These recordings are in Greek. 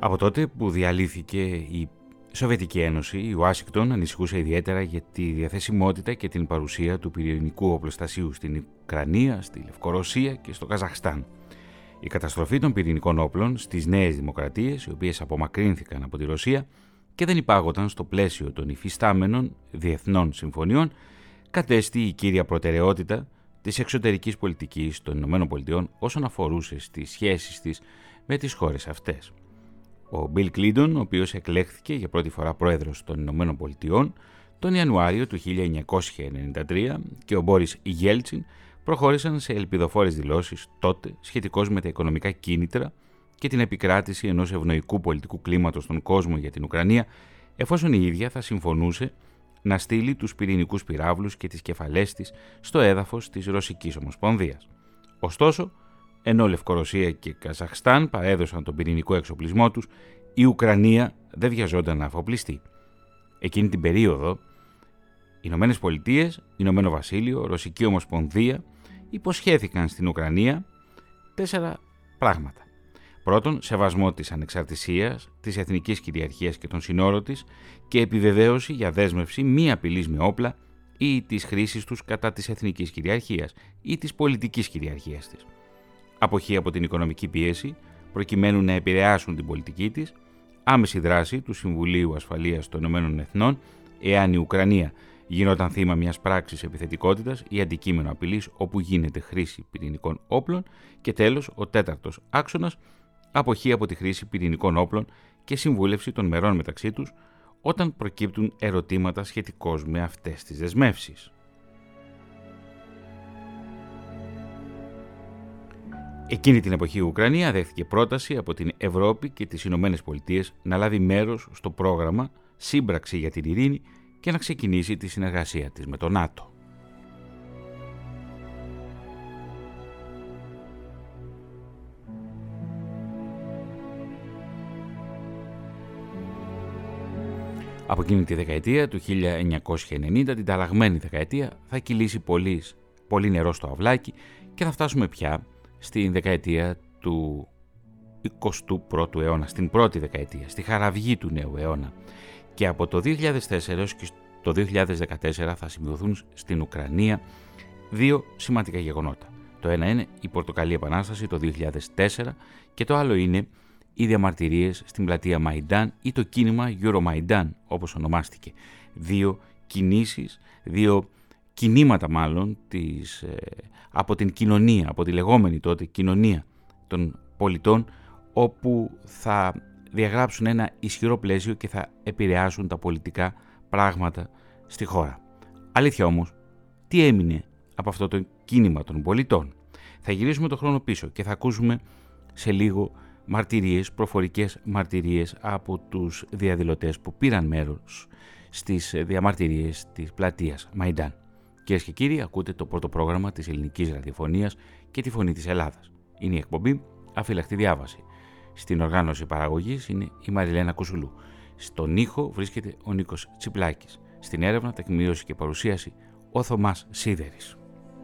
Από τότε που διαλύθηκε η Σοβιετική Ένωση, η Ουάσιγκτον ανησυχούσε ιδιαίτερα για τη διαθεσιμότητα και την παρουσία του πυρηνικού οπλοστασίου στην Ουκρανία, στη Λευκορωσία και στο Καζαχστάν. Η καταστροφή των πυρηνικών όπλων στις νέες δημοκρατίες, οι οποίες απομακρύνθηκαν από τη Ρωσία και δεν υπάγονταν στο πλαίσιο των υφιστάμενων διεθνών συμφωνιών, κατέστη η κύρια προτεραιότητα της εξωτερικής πολιτικής των ΗΠΑ όσον αφορούσε στις σχέσεις της με τις χώρες αυτές. Ο Μπιλ Κλίντον, ο οποίος εκλέχθηκε για πρώτη φορά πρόεδρος των ΗΠΑ τον Ιανουάριο του 1993, και ο Μπόρις Γέλτσιν προχώρησαν σε ελπιδοφόρες δηλώσεις τότε σχετικώς με τα οικονομικά κίνητρα και την επικράτηση ενός ευνοϊκού πολιτικού κλίματος στον κόσμο για την Ουκρανία, εφόσον η ίδια θα συμφωνούσε να στείλει τους πυρηνικούς πυράβλους και τις κεφαλές της στο έδαφος της Ρωσικής Ομοσπονδίας. Ωστόσο, ενώ Λευκορωσία και Καζαχστάν παρέδωσαν τον πυρηνικό εξοπλισμό τους, η Ουκρανία δεν βιαζόταν να αφοπλιστεί. Εκείνη την περίοδο, οι Ηνωμένες Πολιτείες, Ηνωμένο Βασίλειο, Ρωσική Ομοσπονδία υποσχέθηκαν στην Ουκρανία 4 πράγματα. Πρώτον, σεβασμό της ανεξαρτησίας, της εθνικής κυριαρχίας και των συνόρων της και επιβεβαίωση για δέσμευση μη απειλής με όπλα ή της χρήσης τους κατά της εθνικής κυριαρχίας ή της πολιτικής κυριαρχίας της. Αποχή από την οικονομική πίεση, προκειμένου να επηρεάσουν την πολιτική της, άμεση δράση του Συμβουλίου Ασφαλείας των Ηνωμένων Εθνών, εάν η Ουκρανία γινόταν θύμα μιας πράξης επιθετικότητας ή αντικείμενο απειλής όπου γίνεται χρήση πυρηνικών όπλων, και τέλος, ο 4ος άξονας, αποχή από τη χρήση πυρηνικών όπλων και συμβούλευση των μερών μεταξύ τους όταν προκύπτουν ερωτήματα σχετικώς με αυτές τις δεσμεύσεις. Εκείνη την εποχή η Ουκρανία δέχθηκε πρόταση από την Ευρώπη και τις Ηνωμένες Πολιτείες να λάβει μέρος στο πρόγραμμα Σύμπραξη για την Ειρήνη και να ξεκινήσει τη συνεργασία της με το ΝΑΤΟ. Από εκείνη τη δεκαετία του 1990, την ταραγμένη δεκαετία, θα κυλήσει πολύ νερό στο αυλάκι και θα φτάσουμε πια στην δεκαετία του 21ου αιώνα, στην πρώτη δεκαετία, στη χαραυγή του νέου αιώνα. Και από το 2004 έως και το 2014 θα σημειωθούν στην Ουκρανία 2 σημαντικά γεγονότα. Το ένα είναι η Πορτοκαλί Επανάσταση το 2004 και το άλλο είναι οι διαμαρτυρίες στην πλατεία Μαϊντάν ή το κίνημα Euromaidan, όπως ονομάστηκε. 2 κινήσεις, 2 κινήματα μάλλον από την κοινωνία, από τη λεγόμενη τότε κοινωνία των πολιτών, όπου θα διαγράψουν ένα ισχυρό πλαίσιο και θα επηρεάσουν τα πολιτικά πράγματα στη χώρα. Αλήθεια όμως, τι έμεινε από αυτό το κίνημα των πολιτών? Θα γυρίσουμε το χρόνο πίσω και θα ακούσουμε σε λίγο μαρτυρίες, προφορικές μαρτυρίες από τους διαδηλωτές που πήραν μέρος στις διαμαρτυρίες της πλατείας Μαϊντάν. Κυρίες και κύριοι, ακούτε το πρώτο πρόγραμμα της ελληνικής ραδιοφωνίας και τη Φωνή της Ελλάδας. Είναι η εκπομπή Αφύλακτη Διάβαση. Στην οργάνωση παραγωγής είναι η Μαριλένα Κουσουλού. Στον ήχο βρίσκεται ο Νίκος Τσιπλάκης. Στην έρευνα, τεκμηρίωση και παρουσίαση ο Θωμάς Σίδερης.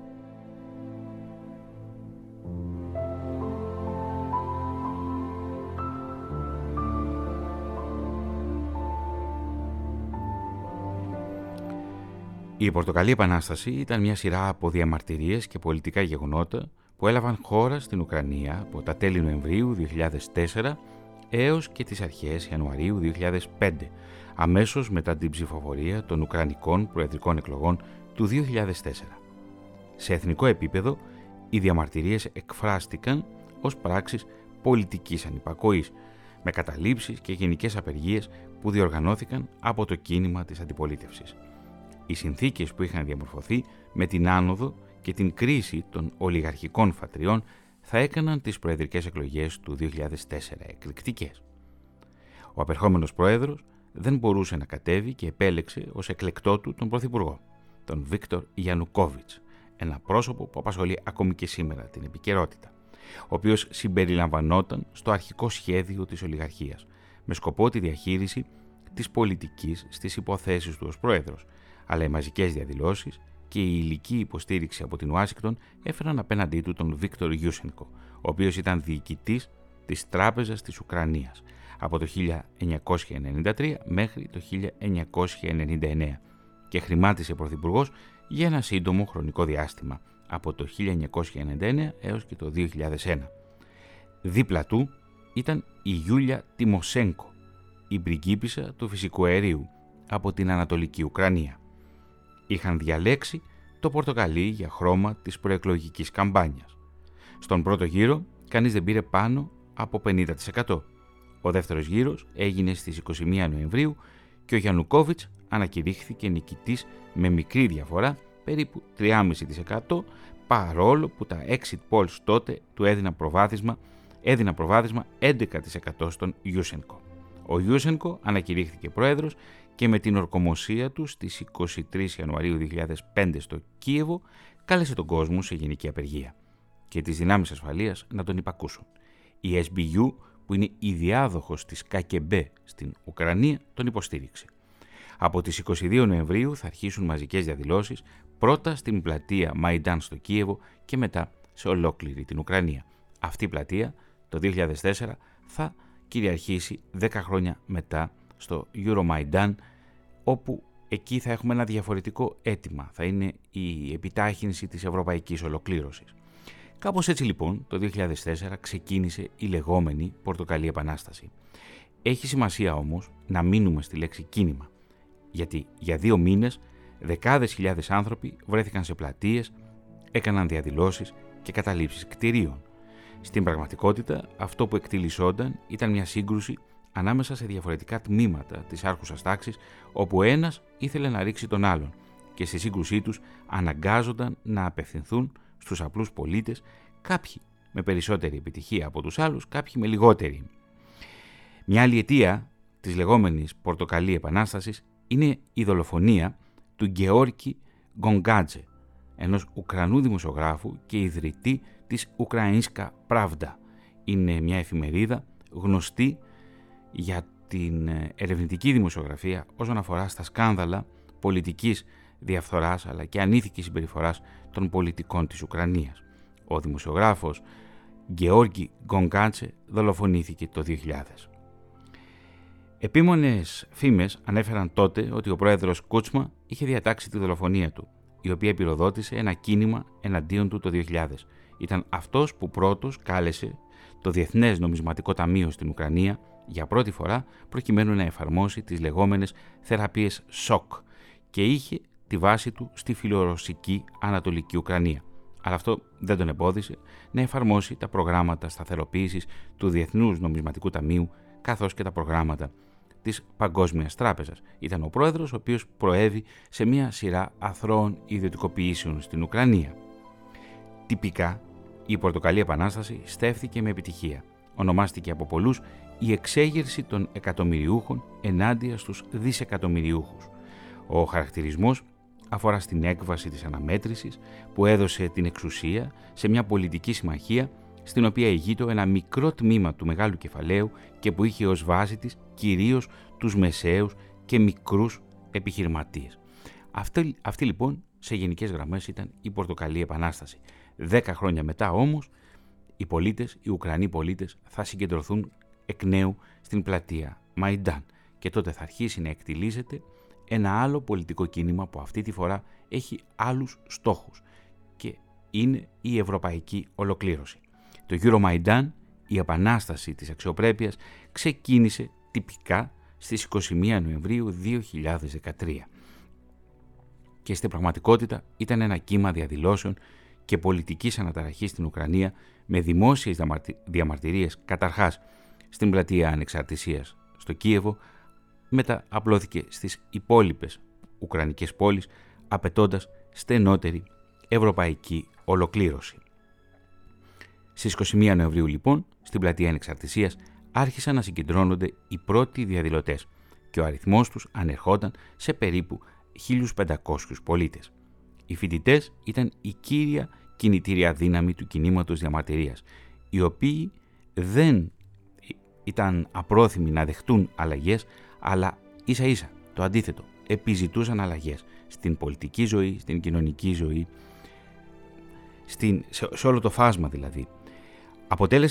Η Πορτοκαλί Επανάσταση ήταν μια σειρά από διαμαρτυρίες και πολιτικά γεγονότα που έλαβαν χώρα στην Ουκρανία από τα τέλη Νοεμβρίου 2004 έως και τις αρχές Ιανουαρίου 2005, αμέσως μετά την ψηφοφορία των Ουκρανικών προεδρικών εκλογών του 2004. Σε εθνικό επίπεδο, οι διαμαρτυρίες εκφράστηκαν ως πράξεις πολιτικής ανυπακοής, με καταλήψεις και γενικές απεργίες που διοργανώθηκαν από το κίνημα της αντιπολίτευσης. Οι συνθήκες που είχαν διαμορφωθεί με την άνοδο και την κρίση των ολιγαρχικών φατριών θα έκαναν τις προεδρικές εκλογές του 2004 εκρηκτικές. Ο απερχόμενος πρόεδρος δεν μπορούσε να κατέβει και επέλεξε ως εκλεκτό του τον πρωθυπουργό, τον Βίκτορ Γιαννουκόβιτς, ένα πρόσωπο που απασχολεί ακόμη και σήμερα την επικαιρότητα, ο οποίος συμπεριλαμβανόταν στο αρχικό σχέδιο της ολιγαρχίας, με σκοπό τη διαχείριση της πολιτικής στις υποθέσεις του ως πρόεδρος, αλλά οι μαζικές διαδηλώσεις και η υλική υποστήριξη από την Ουάσιγκτον έφεραν απέναντί του τον Βίκτορ Γιούσενκο, ο οποίος ήταν διοικητής της Τράπεζας της Ουκρανίας από το 1993 μέχρι το 1999 και χρημάτισε πρωθυπουργός για ένα σύντομο χρονικό διάστημα από το 1999 έως και το 2001. Δίπλα του ήταν η Γιούλια Τιμοσένκο, η πριγκίπισσα του φυσικού αερίου από την Ανατολική Ουκρανία. Είχαν διαλέξει το πορτοκαλί για χρώμα της προεκλογικής καμπάνιας. Στον πρώτο γύρο κανείς δεν πήρε πάνω από 50%. Ο δεύτερος γύρος έγινε στις 21 Νοεμβρίου και ο Γιαννουκόβιτς ανακηρύχθηκε νικητής με μικρή διαφορά, περίπου 3,5%, παρόλο που τα exit polls τότε του έδιναν προβάδισμα 11% στον Ιούσενκο. Ο Ιούσενκο ανακηρύχθηκε πρόεδρος και με την ορκομοσία του στις 23 Ιανουαρίου 2005 στο Κίεβο κάλεσε τον κόσμο σε γενική απεργία και τις δυνάμεις ασφαλείας να τον υπακούσουν. Η SBU, που είναι η διάδοχος της KGB στην Ουκρανία, τον υποστήριξε. Από τις 22 Νοεμβρίου θα αρχίσουν μαζικές διαδηλώσεις, πρώτα στην πλατεία Μαϊντάν στο Κίεβο και μετά σε ολόκληρη την Ουκρανία. Αυτή η πλατεία το 2004 θα κυριαρχήσει 10 χρόνια μετά στο Euromaidan, όπου εκεί θα έχουμε ένα διαφορετικό αίτημα. Θα είναι η επιτάχυνση της ευρωπαϊκής ολοκλήρωσης. Κάπως έτσι λοιπόν το 2004 ξεκίνησε η λεγόμενη Πορτοκαλί Επανάσταση. Έχει σημασία όμως να μείνουμε στη λέξη κίνημα, γιατί για 2 μήνες δεκάδες χιλιάδες άνθρωποι βρέθηκαν σε πλατείες, έκαναν διαδηλώσεις και καταλήψεις κτηρίων. Στην πραγματικότητα αυτό που εκτιλισόταν ήταν μια σύγκρουση ανάμεσα σε διαφορετικά τμήματα της άρχουσας τάξης, όπου ένας ήθελε να ρίξει τον άλλον και στη σύγκρουσή τους αναγκάζονταν να απευθυνθούν στους απλούς πολίτες, κάποιοι με περισσότερη επιτυχία από τους άλλους, κάποιοι με λιγότερη. Μια άλλη αιτία της λεγόμενης Πορτοκαλί Επανάστασης είναι η δολοφονία του Γκεόρκι Γκονγκάτζε, ενός Ουκρανού δημοσιογράφου και ιδρυτή της Ουκρανίσκα Πράβντα. Είναι μια εφημερίδα γνωστή για την ερευνητική δημοσιογραφία όσον αφορά στα σκάνδαλα πολιτικής διαφθοράς αλλά και ανήθικης συμπεριφοράς των πολιτικών της Ουκρανίας. Ο δημοσιογράφος Γκεόρκι Γκονγκάτζε δολοφονήθηκε το 2000. Επίμονες φήμες ανέφεραν τότε ότι ο πρόεδρος Κούτσμα είχε διατάξει τη δολοφονία του, η οποία πυροδότησε ένα κίνημα εναντίον του το 2000. Ήταν αυτός που πρώτος κάλεσε το Διεθνές Νομισματικό Ταμείο στην Ουκρανία για πρώτη φορά προκειμένου να εφαρμόσει τις λεγόμενες θεραπείες σοκ και είχε τη βάση του στη φιλορωσική Ανατολική Ουκρανία. Αλλά αυτό δεν τον εμπόδισε να εφαρμόσει τα προγράμματα σταθεροποίησης του Διεθνούς Νομισματικού Ταμείου καθώς και τα προγράμματα της Παγκόσμιας Τράπεζας. Ήταν ο πρόεδρος ο οποίος προέβη σε μια σειρά αθρώων ιδιωτικοποιήσεων στην Ουκρανία. Τυπικά, η Πορτοκαλί Επανάσταση στέφθηκε με επιτυχία. Ονομάστηκε από πολλούς η εξέγερση των εκατομμυριούχων ενάντια στους δισεκατομμυριούχους. Ο χαρακτηρισμός αφορά στην έκβαση της αναμέτρησης που έδωσε την εξουσία σε μια πολιτική συμμαχία στην οποία ηγείτο ένα μικρό τμήμα του μεγάλου κεφαλαίου και που είχε ως βάση της κυρίως τους μεσαίους και μικρούς επιχειρηματίες. Αυτή λοιπόν σε γενικές γραμμές ήταν η Πορτοκαλί Επανάσταση. 10 χρόνια μετά όμως οι Ουκρανοί πολίτες θα συγκεντρωθούν εκ νέου στην πλατεία Μαϊντάν και τότε θα αρχίσει να εκτιλίζεται ένα άλλο πολιτικό κίνημα που αυτή τη φορά έχει άλλους στόχους και είναι η ευρωπαϊκή ολοκλήρωση. Το Euromaidan, η επανάσταση της αξιοπρέπειας, ξεκίνησε τυπικά στις 21 Νοεμβρίου 2013 και στην πραγματικότητα ήταν ένα κύμα διαδηλώσεων και πολιτικής αναταραχής στην Ουκρανία με δημόσιες διαμαρτυρίες καταρχάς στην πλατεία Ανεξαρτησίας στο Κίεβο, μετά απλώθηκε στις υπόλοιπες ουκρανικές πόλεις απαιτώντας στενότερη ευρωπαϊκή ολοκλήρωση. Στις 21 Νοεμβρίου λοιπόν, στην πλατεία Ανεξαρτησίας άρχισαν να συγκεντρώνονται οι πρώτοι διαδηλωτές και ο αριθμός τους ανερχόταν σε περίπου 1.500 πολίτες. Οι φοιτητές ήταν η κύρια κινητήρια δύναμη του κινήματος διαμαρτυρίας, οι οποίοι δεν ήταν απρόθυμοι να δεχτούν αλλαγές, αλλά ίσα ίσα το αντίθετο, επιζητούσαν αλλαγές στην πολιτική ζωή, στην κοινωνική ζωή, σε όλο το φάσμα δηλαδή. Αποτέλεσαν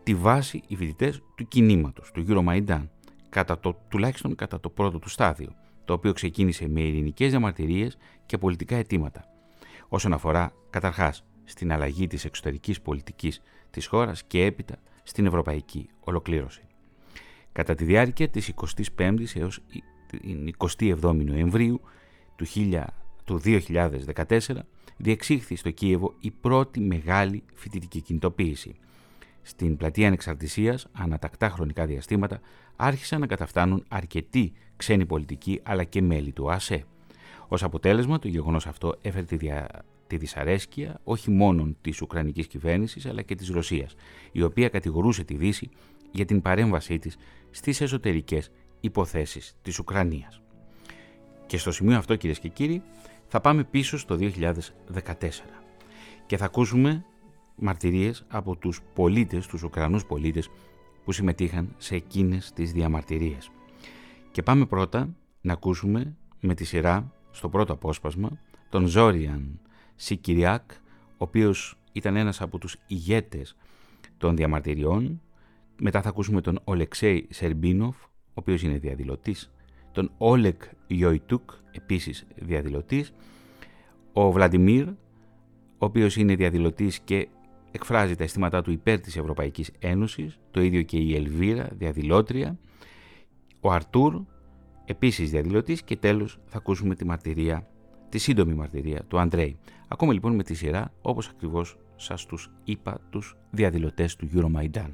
τη βάση οι φοιτητές του κινήματος, του Euromaidan, τουλάχιστον κατά το πρώτο του στάδιο, το οποίο ξεκίνησε με ειρηνικές διαμαρτυρίες και πολιτικά αιτήματα, όσον αφορά καταρχάς στην αλλαγή της εξωτερικής πολιτικής της χώρας και έπειτα στην ευρωπαϊκή ολοκλήρωση. Κατά τη διάρκεια της 25ης έως την 27η Νοεμβρίου του 2014 διεξήχθη στο Κίεβο η πρώτη μεγάλη φοιτητική κινητοποίηση. Στην πλατεία Ανεξαρτησίας, ανατακτά χρονικά διαστήματα, άρχισαν να καταφτάνουν αρκετοί ξένοι πολιτικοί αλλά και μέλη του ΟΑΣΕ. Ως αποτέλεσμα, το γεγονός αυτό έφερε τη δυσαρέσκεια όχι μόνο της Ουκρανικής κυβέρνησης αλλά και της Ρωσίας, η οποία κατηγορούσε τη Δύση για την παρέμβασή της στις εσωτερικές υποθέσεις της Ουκρανίας. Και στο σημείο αυτό, κυρίες και κύριοι, θα πάμε πίσω στο 2014 και θα ακούσουμε μαρτυρίες από τους πολίτες, τους Ουκρανούς πολίτες που συμμετείχαν σε εκείνες τις διαμαρτυρίες. Και πάμε πρώτα να ακούσουμε με τη σειρά, στο πρώτο απόσπασμα, τον Ζόριαν Σικυριάκ, ο οποίος ήταν ένας από τους ηγέτες των διαμαρτυριών. Μετά θα ακούσουμε τον Ολεξέι Σερμπίνοφ, ο οποίος είναι διαδηλωτής, τον Όλεκ Ιοϊτούκ, επίσης διαδηλωτής, ο Βλαντιμίρ, ο οποίος είναι διαδηλωτής και εκφράζει τα αισθήματά του υπέρ της Ευρωπαϊκής Ένωσης, το ίδιο και η Ελβίρα, διαδηλώτρια, ο Αρτούρ, επίσης διαδηλωτής, και τέλος θα ακούσουμε τη σύντομη μαρτυρία του Αντρέη. Ακούμε λοιπόν με τη σειρά, όπως ακριβώς σας τους είπα, τους διαδηλωτές του Euromaidan.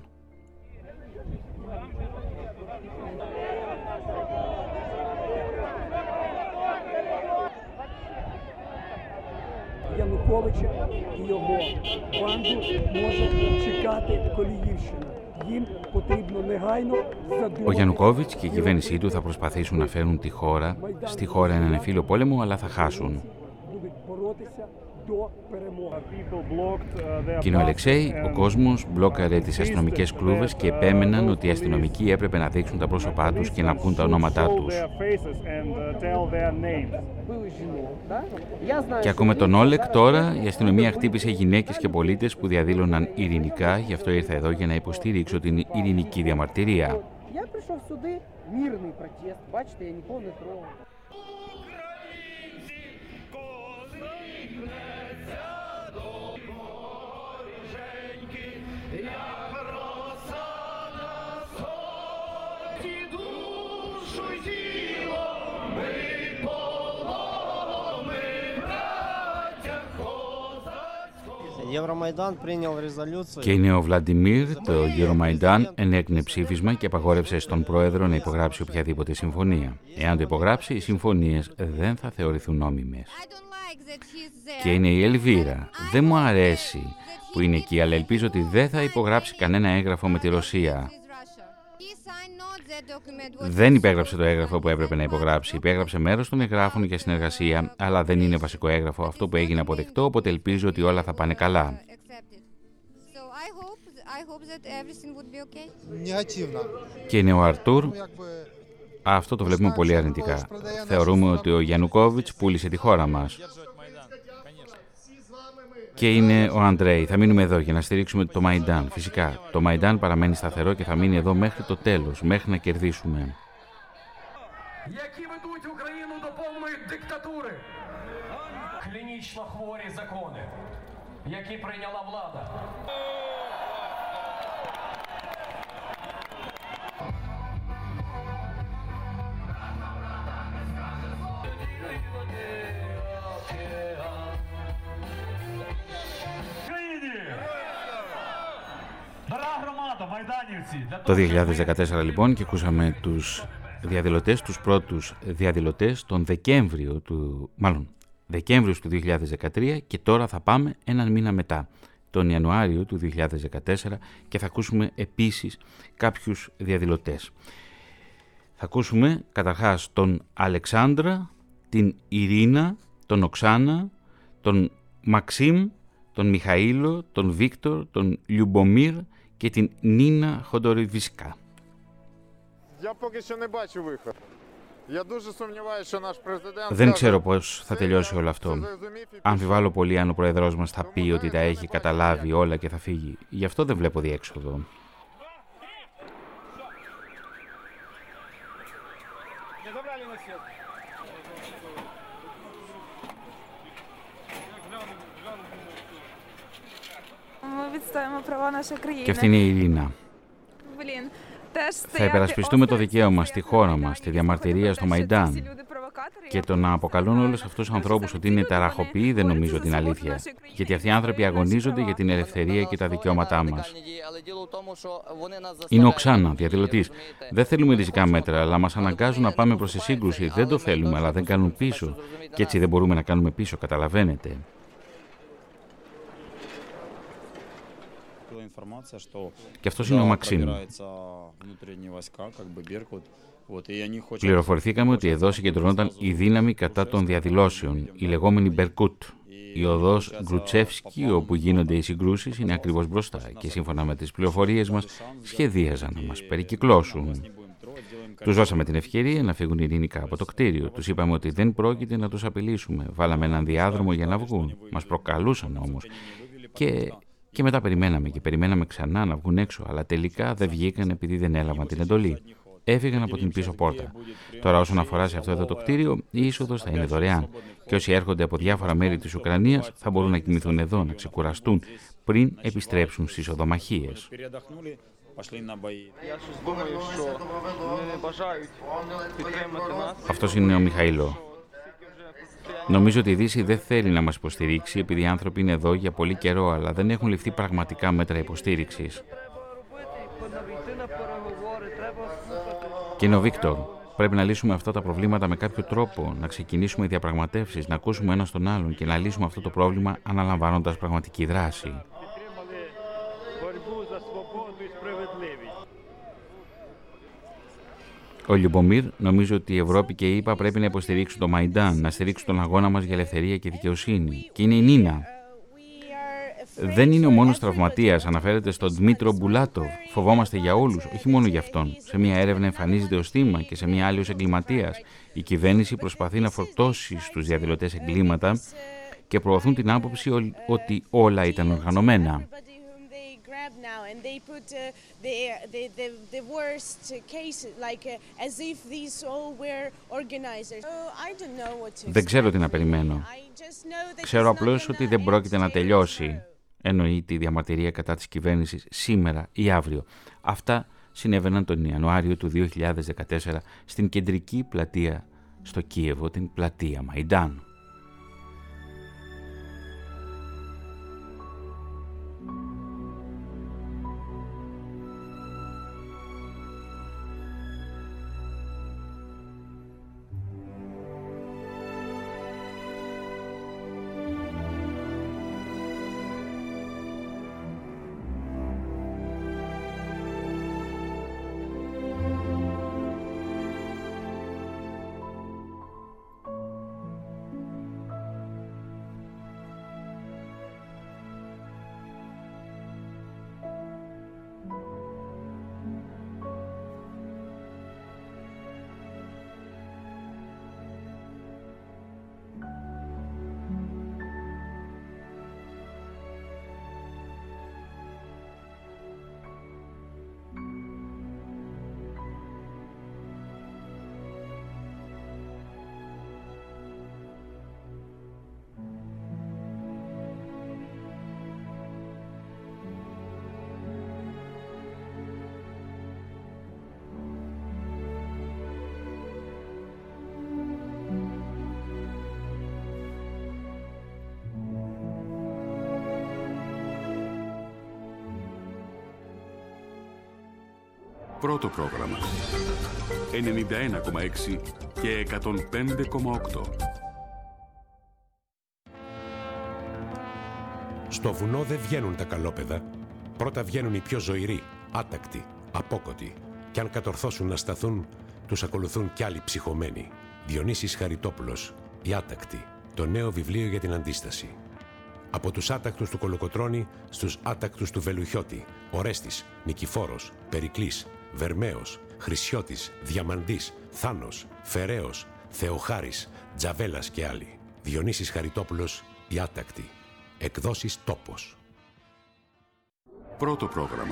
Януковича і його банду може чекати Коліївщина. Їм потрібно негайно задумати. Ο Γιαννουκόβιτς και η κυβέρνησή του θα προσπαθήσουν να φέρουν στη χώρα έναν εμφύλιο πόλεμο, αλλά θα χάσουν. Και ο Αλεξέη, ο κόσμος μπλόκαρε τις αστυνομικές κλούβες και επέμεναν ότι οι αστυνομικοί έπρεπε να δείξουν τα πρόσωπά τους και να πούν τα ονόματά τους. Και ακόμα τον Όλεκ τώρα, η αστυνομία χτύπησε γυναίκες και πολίτες που διαδήλωναν ειρηνικά, γι' αυτό ήρθα εδώ για να υποστηρίξω την ειρηνική διαμαρτυρία. Και είναι ο Βλαντιμίρ, το Euromaidan ενέκρινε ψήφισμα και απαγόρευσε στον πρόεδρο να υπογράψει οποιαδήποτε συμφωνία. Εάν το υπογράψει, οι συμφωνίες δεν θα θεωρηθούν νόμιμες. Και είναι η Ελβίρα. Δεν μου αρέσει που είναι εκεί, αλλά ελπίζω ότι δεν θα υπογράψει κανένα έγγραφο με τη Ρωσία. Δεν υπέγραψε το έγγραφο που έπρεπε να υπογράψει. Υπέγραψε μέρος των εγγράφων για συνεργασία, αλλά δεν είναι βασικό έγγραφο αυτό που έγινε αποδεκτό, οπότε ελπίζω ότι όλα θα πάνε καλά. Και είναι ο Αρτούρ. Αυτό το βλέπουμε πολύ αρνητικά. Θεωρούμε ότι ο Γιαννουκόβιτς πούλησε τη χώρα μας. Και είναι ο Αντρέη. Θα μείνουμε εδώ για να στηρίξουμε το Μαϊντάν. Φυσικά, το Μαϊντάν παραμένει σταθερό και θα μείνει εδώ μέχρι το τέλος, μέχρι να κερδίσουμε. Які ведуть Україну до повної диктатури. Клінічно хворі закони, які прийняла влада. Το 2014 λοιπόν, και ακούσαμε τους διαδηλωτές, τους πρώτους διαδηλωτές τον Δεκέμβριο του 2013, και τώρα θα πάμε έναν μήνα μετά, τον Ιανουάριο του 2014, και θα ακούσουμε επίσης κάποιους διαδηλωτές. Θα ακούσουμε καταρχάς τον Αλεξάνδρα, την Ειρήνα, τον Οξάνα, τον Μαξίμ, τον Μιχαήλο, τον Βίκτορ, τον Λιουμπομίρ και την Νίνα Χοντοριβίσκα. Δεν ξέρω πώς θα τελειώσει όλο αυτό. Αμφιβάλλω πολύ αν ο πρόεδρος μας θα πει ότι τα έχει καταλάβει όλα και θα φύγει. Γι' αυτό δεν βλέπω διέξοδο. Και αυτή είναι η Ειρήνα. Θα υπερασπιστούμε το δικαίωμα στη χώρα μας, στη διαμαρτυρία στο Μαϊντάν. Και το να αποκαλούν όλους αυτούς τους ανθρώπους ότι είναι ταραχοποιοί δεν νομίζω ότι είναι αλήθεια. Γιατί αυτοί οι άνθρωποι αγωνίζονται για την ελευθερία και τα δικαιώματά μας. Είναι ο Ξάνα, διαδηλωτής. Δεν θέλουμε ριζικά μέτρα, αλλά μας αναγκάζουν να πάμε προς τη σύγκρουση. Δεν το θέλουμε, αλλά δεν κάνουν πίσω. Και έτσι δεν μπορούμε να κάνουμε πίσω, καταλαβαίνετε. Και αυτός είναι ο Μαξίμ. Πληροφορηθήκαμε ότι εδώ συγκεντρωνόταν η δύναμη κατά των διαδηλώσεων, η λεγόμενη Μπερκούτ. Η οδός Γκρουτσεύσκι, όπου γίνονται οι συγκρούσεις, είναι ακριβώς μπροστά και σύμφωνα με τις πληροφορίες μας σχεδίαζαν να μας περικυκλώσουν. Τους δώσαμε την ευκαιρία να φύγουν ειρηνικά από το κτίριο. Τους είπαμε ότι δεν πρόκειται να τους απειλήσουμε. Βάλαμε έναν διάδρομο για να βγουν. Μας προκαλούσαν όμως. Και μετά περιμέναμε ξανά να βγουν έξω, αλλά τελικά δεν βγήκαν επειδή δεν έλαβαν την εντολή. Έφυγαν από την πίσω πόρτα. Τώρα, όσον αφορά σε αυτό εδώ το κτίριο, η είσοδος θα είναι δωρεάν. Και όσοι έρχονται από διάφορα μέρη της Ουκρανίας θα μπορούν να κοιμηθούν εδώ, να ξεκουραστούν πριν επιστρέψουν στις οδομαχίες. Αυτός είναι ο Μιχαήλο. Νομίζω ότι η Δύση δεν θέλει να μας υποστηρίξει επειδή οι άνθρωποι είναι εδώ για πολύ καιρό, αλλά δεν έχουν ληφθεί πραγματικά μέτρα υποστήριξης. Και είναι ο Βίκτορ. Πρέπει να λύσουμε αυτά τα προβλήματα με κάποιο τρόπο, να ξεκινήσουμε διαπραγματεύσεις, να ακούσουμε ένας τον άλλον και να λύσουμε αυτό το πρόβλημα αναλαμβάνοντας πραγματική δράση. Ο Λιουμπομίρ, νομίζω ότι η Ευρώπη και η ΗΠΑ πρέπει να υποστηρίξουν το Μαϊντάν, να στηρίξουν τον αγώνα μας για ελευθερία και δικαιοσύνη. Και είναι η Νίνα. Δεν είναι ο μόνος τραυματίας, αναφέρεται στον Δμήτρο Μπουλάτοβ. Φοβόμαστε για όλους, όχι μόνο για αυτόν. Σε μια έρευνα εμφανίζεται ως θύμα και σε μια άλλη ως εγκληματίας. Η κυβέρνηση προσπαθεί να φορτώσει στους διαδηλωτές εγκλήματα και προωθούν την άποψη ότι όλα ήταν οργανωμένα. Δεν ξέρω τι να περιμένω. Ξέρω απλώς ότι δεν πρόκειται να τελειώσει. Εννοεί τη διαμαρτυρία κατά της κυβέρνησης σήμερα ή αύριο. Αυτά συνέβαιναν τον Ιανουάριο του 2014 στην κεντρική πλατεία στο Κίεβο, την πλατεία Μαϊντάν. Πρώτο πρόγραμμα 91,6 και 105,8. Στο βουνό δεν βγαίνουν τα καλόπεδα. Πρώτα βγαίνουν οι πιο ζωηροί, άτακτοι, απόκοτοι. Κι αν κατορθώσουν να σταθούν, τους ακολουθούν κι άλλοι ψυχωμένοι. Διονύσης Χαριτόπουλος, «Οι άτακτοι», το νέο βιβλίο για την αντίσταση. Από τους άτακτους του Κολοκοτρώνη στους άτακτους του Βελουχιώτη, Ορέστης, Νικηφόρος, Περικλής, Βερμαίος, Χρυσιώτης, Διαμαντής, Θάνος, Φεραίος, Θεοχάρης, Τζαβέλας και άλλοι. Διονύσης Χαριτόπουλος, «Οι άτακτοι». Εκδόσεις Τόπος. Πρώτο πρόγραμμα.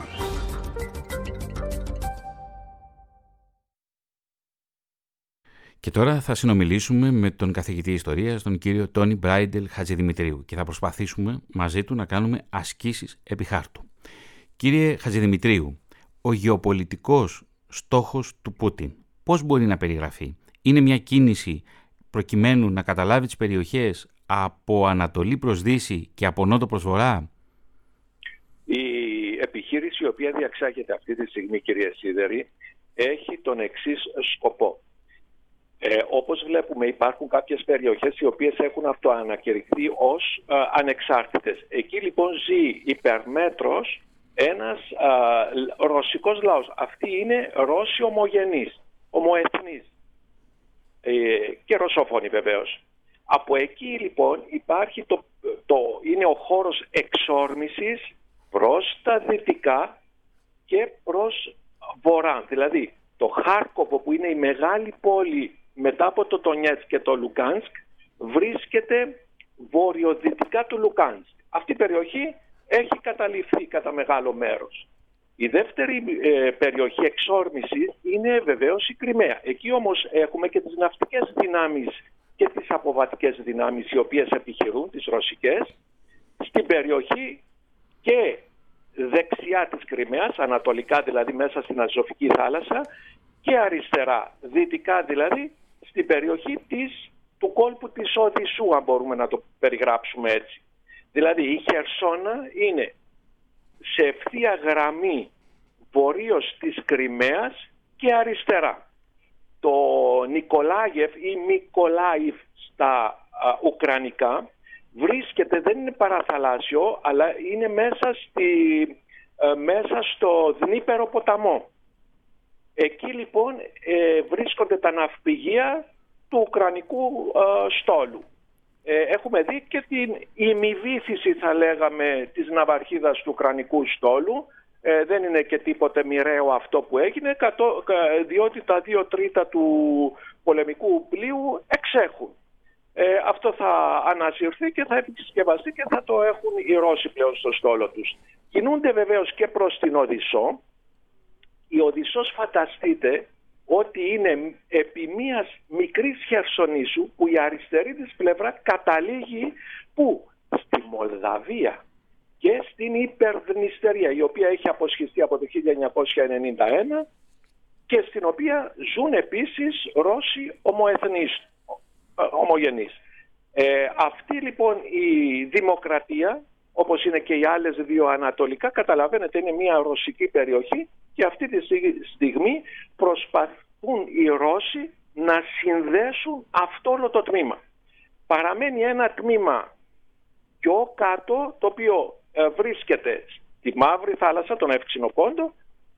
Και τώρα θα συνομιλήσουμε με τον καθηγητή ιστορίας, τον κύριο Τόνι Μπράιντελ Χατζηδημητρίου, και θα προσπαθήσουμε μαζί του να κάνουμε ασκήσεις επί χάρτου. Κύριε Χατζηδημητρίου, ο γεωπολιτικός στόχος του Πούτιν πώς μπορεί να περιγραφεί? Είναι μια κίνηση προκειμένου να καταλάβει τις περιοχές από Ανατολή προς Δύση και από Νότο προς Βορρά? Η επιχείρηση η οποία διαξάγεται αυτή τη στιγμή, κύριε Σίδερη, έχει τον εξής σκοπό. Όπως βλέπουμε, υπάρχουν κάποιες περιοχές οι οποίες έχουν αυτοανακηρυχθεί ως ανεξάρτητες. Εκεί λοιπόν ζει υπερμέτρος ένας ρωσικός λαός. Αυτοί είναι Ρώσοι ομογενείς, ομοεθνείς και ρωσόφωνοι βεβαίως. Από εκεί λοιπόν υπάρχει είναι ο χώρος εξόρμησης προς τα δυτικά και προς βορρά. Δηλαδή το Χάρκοβο, που είναι η μεγάλη πόλη μετά από το Ντονιέτσκ και το Λουγκάνσκ, βρίσκεται βορειοδυτικά του Λουγκάνσκ. Αυτή η περιοχή έχει καταληφθεί κατά μεγάλο μέρος. Η δεύτερη περιοχή εξόρμησης είναι βεβαίως η Κριμαία. Εκεί όμως έχουμε και τις ναυτικές δυνάμεις και τις αποβατικές δυνάμεις οι οποίες επιχειρούν, τις ρωσικές, στην περιοχή και δεξιά της Κριμαίας, ανατολικά δηλαδή μέσα στην Αζωφική θάλασσα, και αριστερά, δυτικά δηλαδή, στην περιοχή του κόλπου της Οδυσσού, αν μπορούμε να το περιγράψουμε έτσι. Δηλαδή η Χερσόνα είναι σε ευθεία γραμμή βορείως της Κριμαίας και αριστερά. Το Νικολάγεφ ή Μικολάιφ στα ουκρανικά βρίσκεται, δεν είναι παραθαλάσσιο, αλλά είναι μέσα στο Δνίπερο ποταμό. Εκεί λοιπόν βρίσκονται τα ναυπηγεία του Ουκρανικού στόλου. Έχουμε δει και την ημιβήθηση, θα λέγαμε, της ναυαρχίδας του Ουκρανικού στόλου. Δεν είναι και τίποτε μοιραίο αυτό που έγινε, διότι τα 2/3 του πολεμικού πλοίου εξέχουν. Αυτό θα ανασυρθεί και θα επισκευαστεί και θα το έχουν οι Ρώσοι πλέον στο στόλο τους. Κινούνται βεβαίως και προς την Οδυσσό. Η Οδυσσός, φανταστείτε ότι είναι επί μιας μικρής Χερσονήσου, που η αριστερή της πλευρά καταλήγει που? Στη Μολδαβία και στην Υπερδνηστερία, η οποία έχει αποσχιστεί από το 1991 και στην οποία ζουν επίσης Ρώσοι ομογενείς. Αυτή λοιπόν η δημοκρατία, όπως είναι και οι άλλες δύο ανατολικά, καταλαβαίνετε, είναι μια ρωσική περιοχή και αυτή τη στιγμή προσπαθούν οι Ρώσοι να συνδέσουν αυτό όλο το τμήμα. Παραμένει ένα τμήμα πιο κάτω, το οποίο βρίσκεται στη Μαύρη Θάλασσα, τον Εύξηνο Πόντο,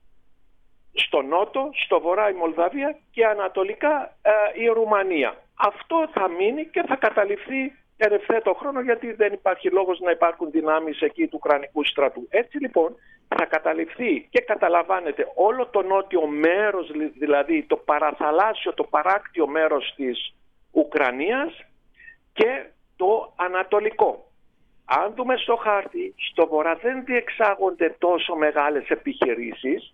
στο νότο, στο βορρά η Μολδαβία και ανατολικά η Ρουμανία. Αυτό θα μείνει και θα καταληφθεί εν ευθέτω χρόνο, γιατί δεν υπάρχει λόγος να υπάρχουν δυνάμεις εκεί του Ουκρανικού στρατού. Έτσι λοιπόν θα καταληφθεί και καταλαμβάνεται όλο το νότιο μέρος, δηλαδή το παραθαλάσσιο, το παράκτιο μέρος της Ουκρανίας και το ανατολικό. Αν δούμε στο χάρτη, στο βορρά δεν διεξάγονται τόσο μεγάλες επιχειρήσεις,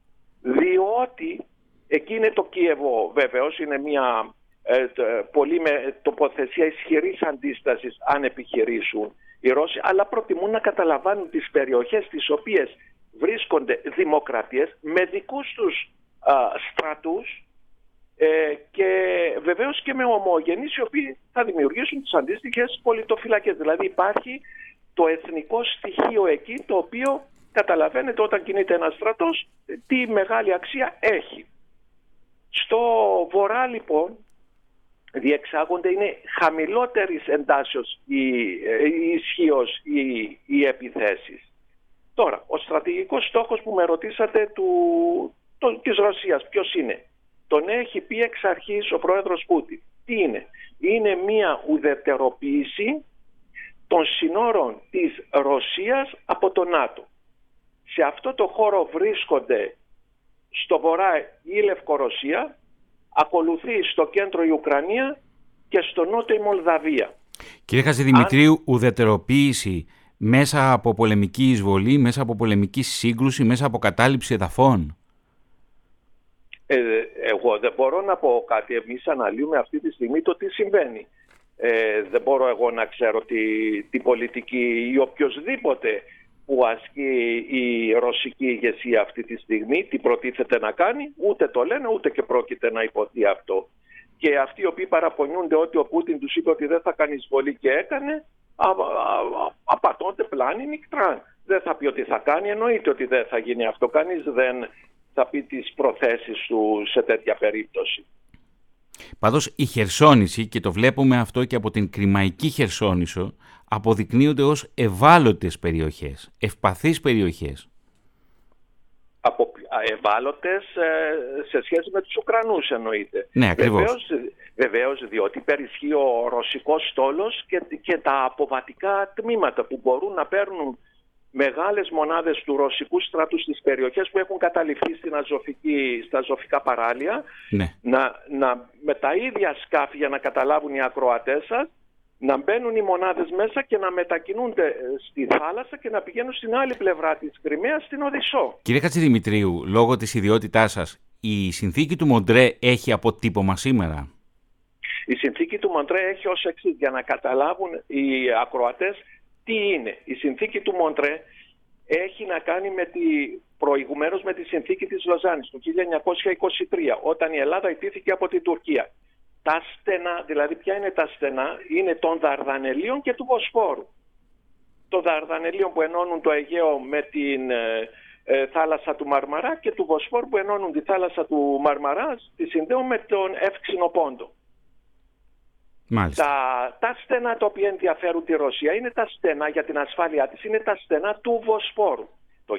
διότι εκεί είναι το Κίεβο, βεβαίως είναι μια πολύ τοποθεσία ισχυρής αντίστασης αν επιχειρήσουν οι Ρώσοι, αλλά προτιμούν να καταλαμβάνουν τις περιοχές τις οποίες βρίσκονται δημοκρατίες με δικούς τους στρατούς και βεβαίως και με ομογενείς οι οποίοι θα δημιουργήσουν τις αντίστοιχες πολιτοφυλακές. Δηλαδή υπάρχει το εθνικό στοιχείο εκεί, το οποίο καταλαβαίνετε όταν κινείται ένας στρατός τι μεγάλη αξία έχει. Στο βορρά λοιπόν είναι χαμηλότερης εντάσεως ισχύως οι επιθέσεις. Τώρα, ο στρατηγικός στόχος που με ρωτήσατε της Ρωσίας ποιος είναι? Τον έχει πει εξ αρχής ο πρόεδρος Πούτιν. Τι είναι? Είναι μια ουδετεροποίηση των συνόρων της Ρωσίας από το ΝΑΤΟ. Σε αυτό το χώρο βρίσκονται στο βορρά η Λευκορωσία, ακολουθεί στο κέντρο η Ουκρανία και στο νότο η Μολδαβία. Κύριε Χατζηδημητρίου, ουδετεροποίηση μέσα από πολεμική εισβολή, μέσα από πολεμική σύγκρουση, μέσα από κατάληψη εδαφών? Εγώ δεν μπορώ να πω κάτι. Εμείς αναλύουμε αυτή τη στιγμή το τι συμβαίνει. Δεν μπορώ εγώ να ξέρω την πολιτική ή οποιοσδήποτε που ασκεί η ρωσική ηγεσία αυτή τη στιγμή, τι προτίθεται να κάνει, ούτε το λένε ούτε και πρόκειται να υποθεί αυτό. Και αυτοί οι οποίοι παραπονιούνται ότι ο Πούτιν τους είπε ότι δεν θα κάνει εισβολή και έκανε, απατώνται πλάνη νικτράν. Δεν θα πει ότι θα κάνει, εννοείται ότι δεν θα γίνει αυτό. Κανείς δεν θα πει τις προθέσεις του σε τέτοια περίπτωση. Πάντως η Χερσόνηση, και το βλέπουμε αυτό και από την Κριμαϊκή Χερσόνησο, αποδεικνύονται ως ευάλωτες περιοχές, ευπαθείς περιοχές. Ευάλωτες σε σχέση με τους Ουκρανούς εννοείται. Ναι, ακριβώς. Βεβαίως, διότι υπερισχύει ο ρωσικός στόλος και τα αποβατικά τμήματα που μπορούν να παίρνουν μεγάλες μονάδες του ρωσικού στρατού στις περιοχές που έχουν καταληφθεί στα αζωφικά παράλια, ναι. Με τα ίδια σκάφη, για να καταλάβουν οι ακροατές σας, να μπαίνουν οι μονάδες μέσα και να μετακινούνται στη θάλασσα και να πηγαίνουν στην άλλη πλευρά της Κριμαίας, στην Οδυσσό. Κύριε Χατζηδημητρίου, λόγω της ιδιότητάς σας, η συνθήκη του Μοντρέ έχει αποτύπωμα σήμερα? Η συνθήκη του Μοντρέ έχει ως εξής, για να καταλάβουν οι ακροατές τι είναι. Η συνθήκη του Μοντρέ έχει να κάνει προηγουμένως με τη συνθήκη της Λοζάνης του 1923, όταν η Ελλάδα ιτήθηκε από την Τουρκία. Τα στενά, δηλαδή ποια είναι τα στενά, είναι των Δαρδανελίων και του Βοσπόρου. Των Δαρδανελίων που ενώνουν το Αιγαίο με την θάλασσα του Μαρμαρά και του Βοσπόρου που ενώνουν τη θάλασσα του Μαρμαρά, τη συνδέουν με τον Εύξηνο Πόντο. Τα στενά τα οποία ενδιαφέρουν τη Ρωσία είναι τα στενά για την ασφάλειά της, είναι τα στενά του Βοσπόρου. Το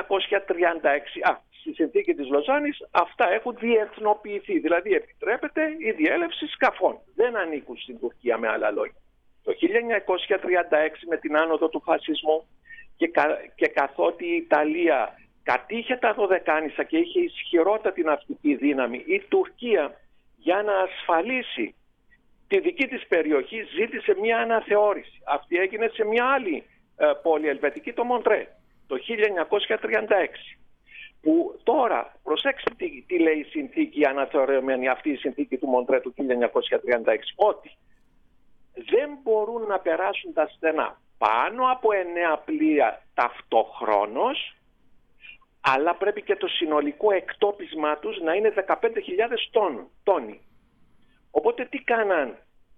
1936, στη συνθήκη της Λοζάνης, αυτά έχουν διεθνοποιηθεί, δηλαδή επιτρέπεται η διέλευση σκαφών. Δεν ανήκουν στην Τουρκία, με άλλα λόγια. Το 1936, με την άνοδο του φασισμού και καθότι η Ιταλία κατήχε τα Δωδεκάνησα και είχε ισχυρότατη ναυτική δύναμη, η Τουρκία, για να ασφαλίσει τη δική της περιοχή, ζήτησε μια αναθεώρηση. Αυτή έγινε σε μια άλλη πόλη ελβετική, το Μοντρέ, το 1936. Που τώρα, προσέξτε τι λέει η συνθήκη αναθεωρημένη, αυτή η συνθήκη του Μοντρέ του 1936, ότι δεν μπορούν να περάσουν τα στενά πάνω από 9 πλοία ταυτοχρόνως, αλλά πρέπει και το συνολικό εκτόπισμά τους να είναι 15.000 τόνοι. Οπότε τι κάναν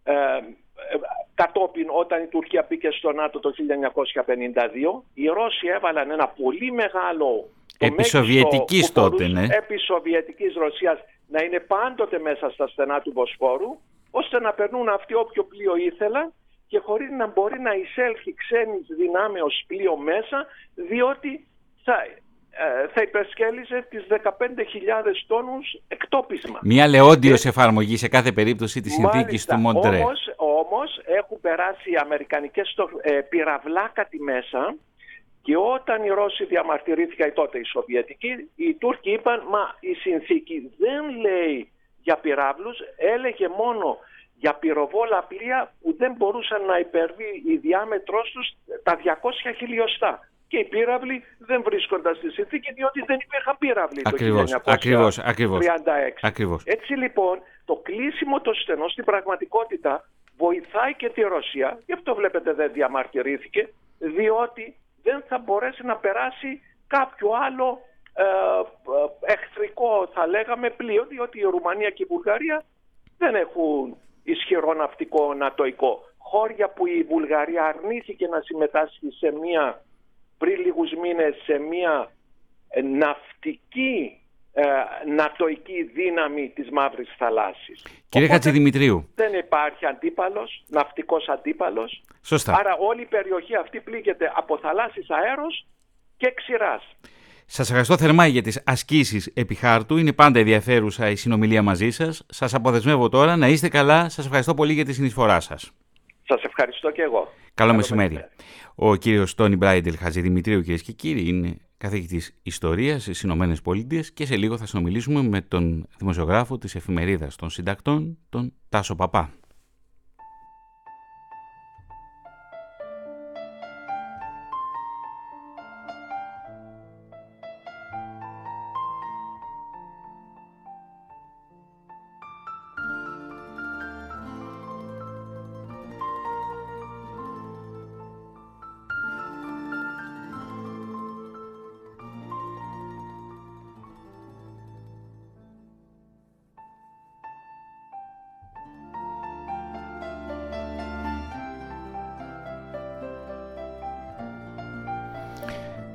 κατόπιν όταν η Τουρκία μπήκε στο ΝΑΤΟ το 1952, οι Ρώσοι έβαλαν ένα πολύ μεγάλο επισοβιετικής τότε, ναι. Επισοβιετικής Ρωσίας να είναι πάντοτε μέσα στα στενά του Βοσπόρου, ώστε να περνούν αυτοί όποιο πλοίο ήθελαν και χωρίς να μπορεί να εισέλθει ξένης δυνάμεως πλοίο μέσα, διότι θα υπερσκέλιζε τις 15.000 τόνους εκτόπισμα. Μια λεόντιος εφαρμογή σε κάθε περίπτωση της συνθήκης του Μοντρέ. Όμως έχουν περάσει οι αμερικανικές πυραυλά κάτι μέσα, και όταν οι Ρώσοι διαμαρτυρήθηκαν, τότε οι Σοβιετικοί, οι Τούρκοι είπαν, μα η συνθήκη δεν λέει για πυράβλους, έλεγε μόνο για πυροβόλα πλοία που δεν μπορούσαν να υπερβεί η διάμετρός τους τα 200 χιλιοστά. Και οι πύραυλοι δεν βρίσκονταν στη συνθήκη, διότι δεν υπήρχαν πύραυλοι το 1936. Ακριβώς. Έτσι λοιπόν, το κλείσιμο των στενών στην πραγματικότητα βοηθάει και τη Ρωσία, γι' αυτό βλέπετε δεν διαμαρτυρήθηκε, διότι δεν θα μπορέσει να περάσει κάποιο άλλο εχθρικό, θα λέγαμε, πλοίο, διότι η Ρουμανία και η Βουλγαρία δεν έχουν ισχυρό ναυτικό νατοϊκό. Χώρια που η Βουλγαρία αρνήθηκε να συμμετάσχει πριν λίγους μήνες σε μια ναυτική νατοϊκή δύναμη της Μαύρης Θαλάσσης. Κύριε Χατζηδημητρίου, δεν υπάρχει αντίπαλος, ναυτικός αντίπαλος. Σωστά. Άρα όλη η περιοχή αυτή πλήγεται από θαλάσσης αέρος και ξηράς. Σας ευχαριστώ θερμά για τις ασκήσεις επί χάρτου. Είναι πάντα ενδιαφέρουσα η συνομιλία μαζί σας. Σας αποδεσμεύω τώρα. Να είστε καλά. Σας ευχαριστώ πολύ για τη συνεισφορά σας. Σας ευχαριστώ και εγώ. Καλό μεσημέρι. Ο κύριος Τόνι Μπράιντελ Χατζηδημητρίου, κυρίες και κύριοι, είναι καθηγητής ιστορίας στις Ηνωμένες Πολιτείες και σε λίγο θα συνομιλήσουμε με τον δημοσιογράφο της εφημερίδας των συντακτών, τον Τάσο Παπά.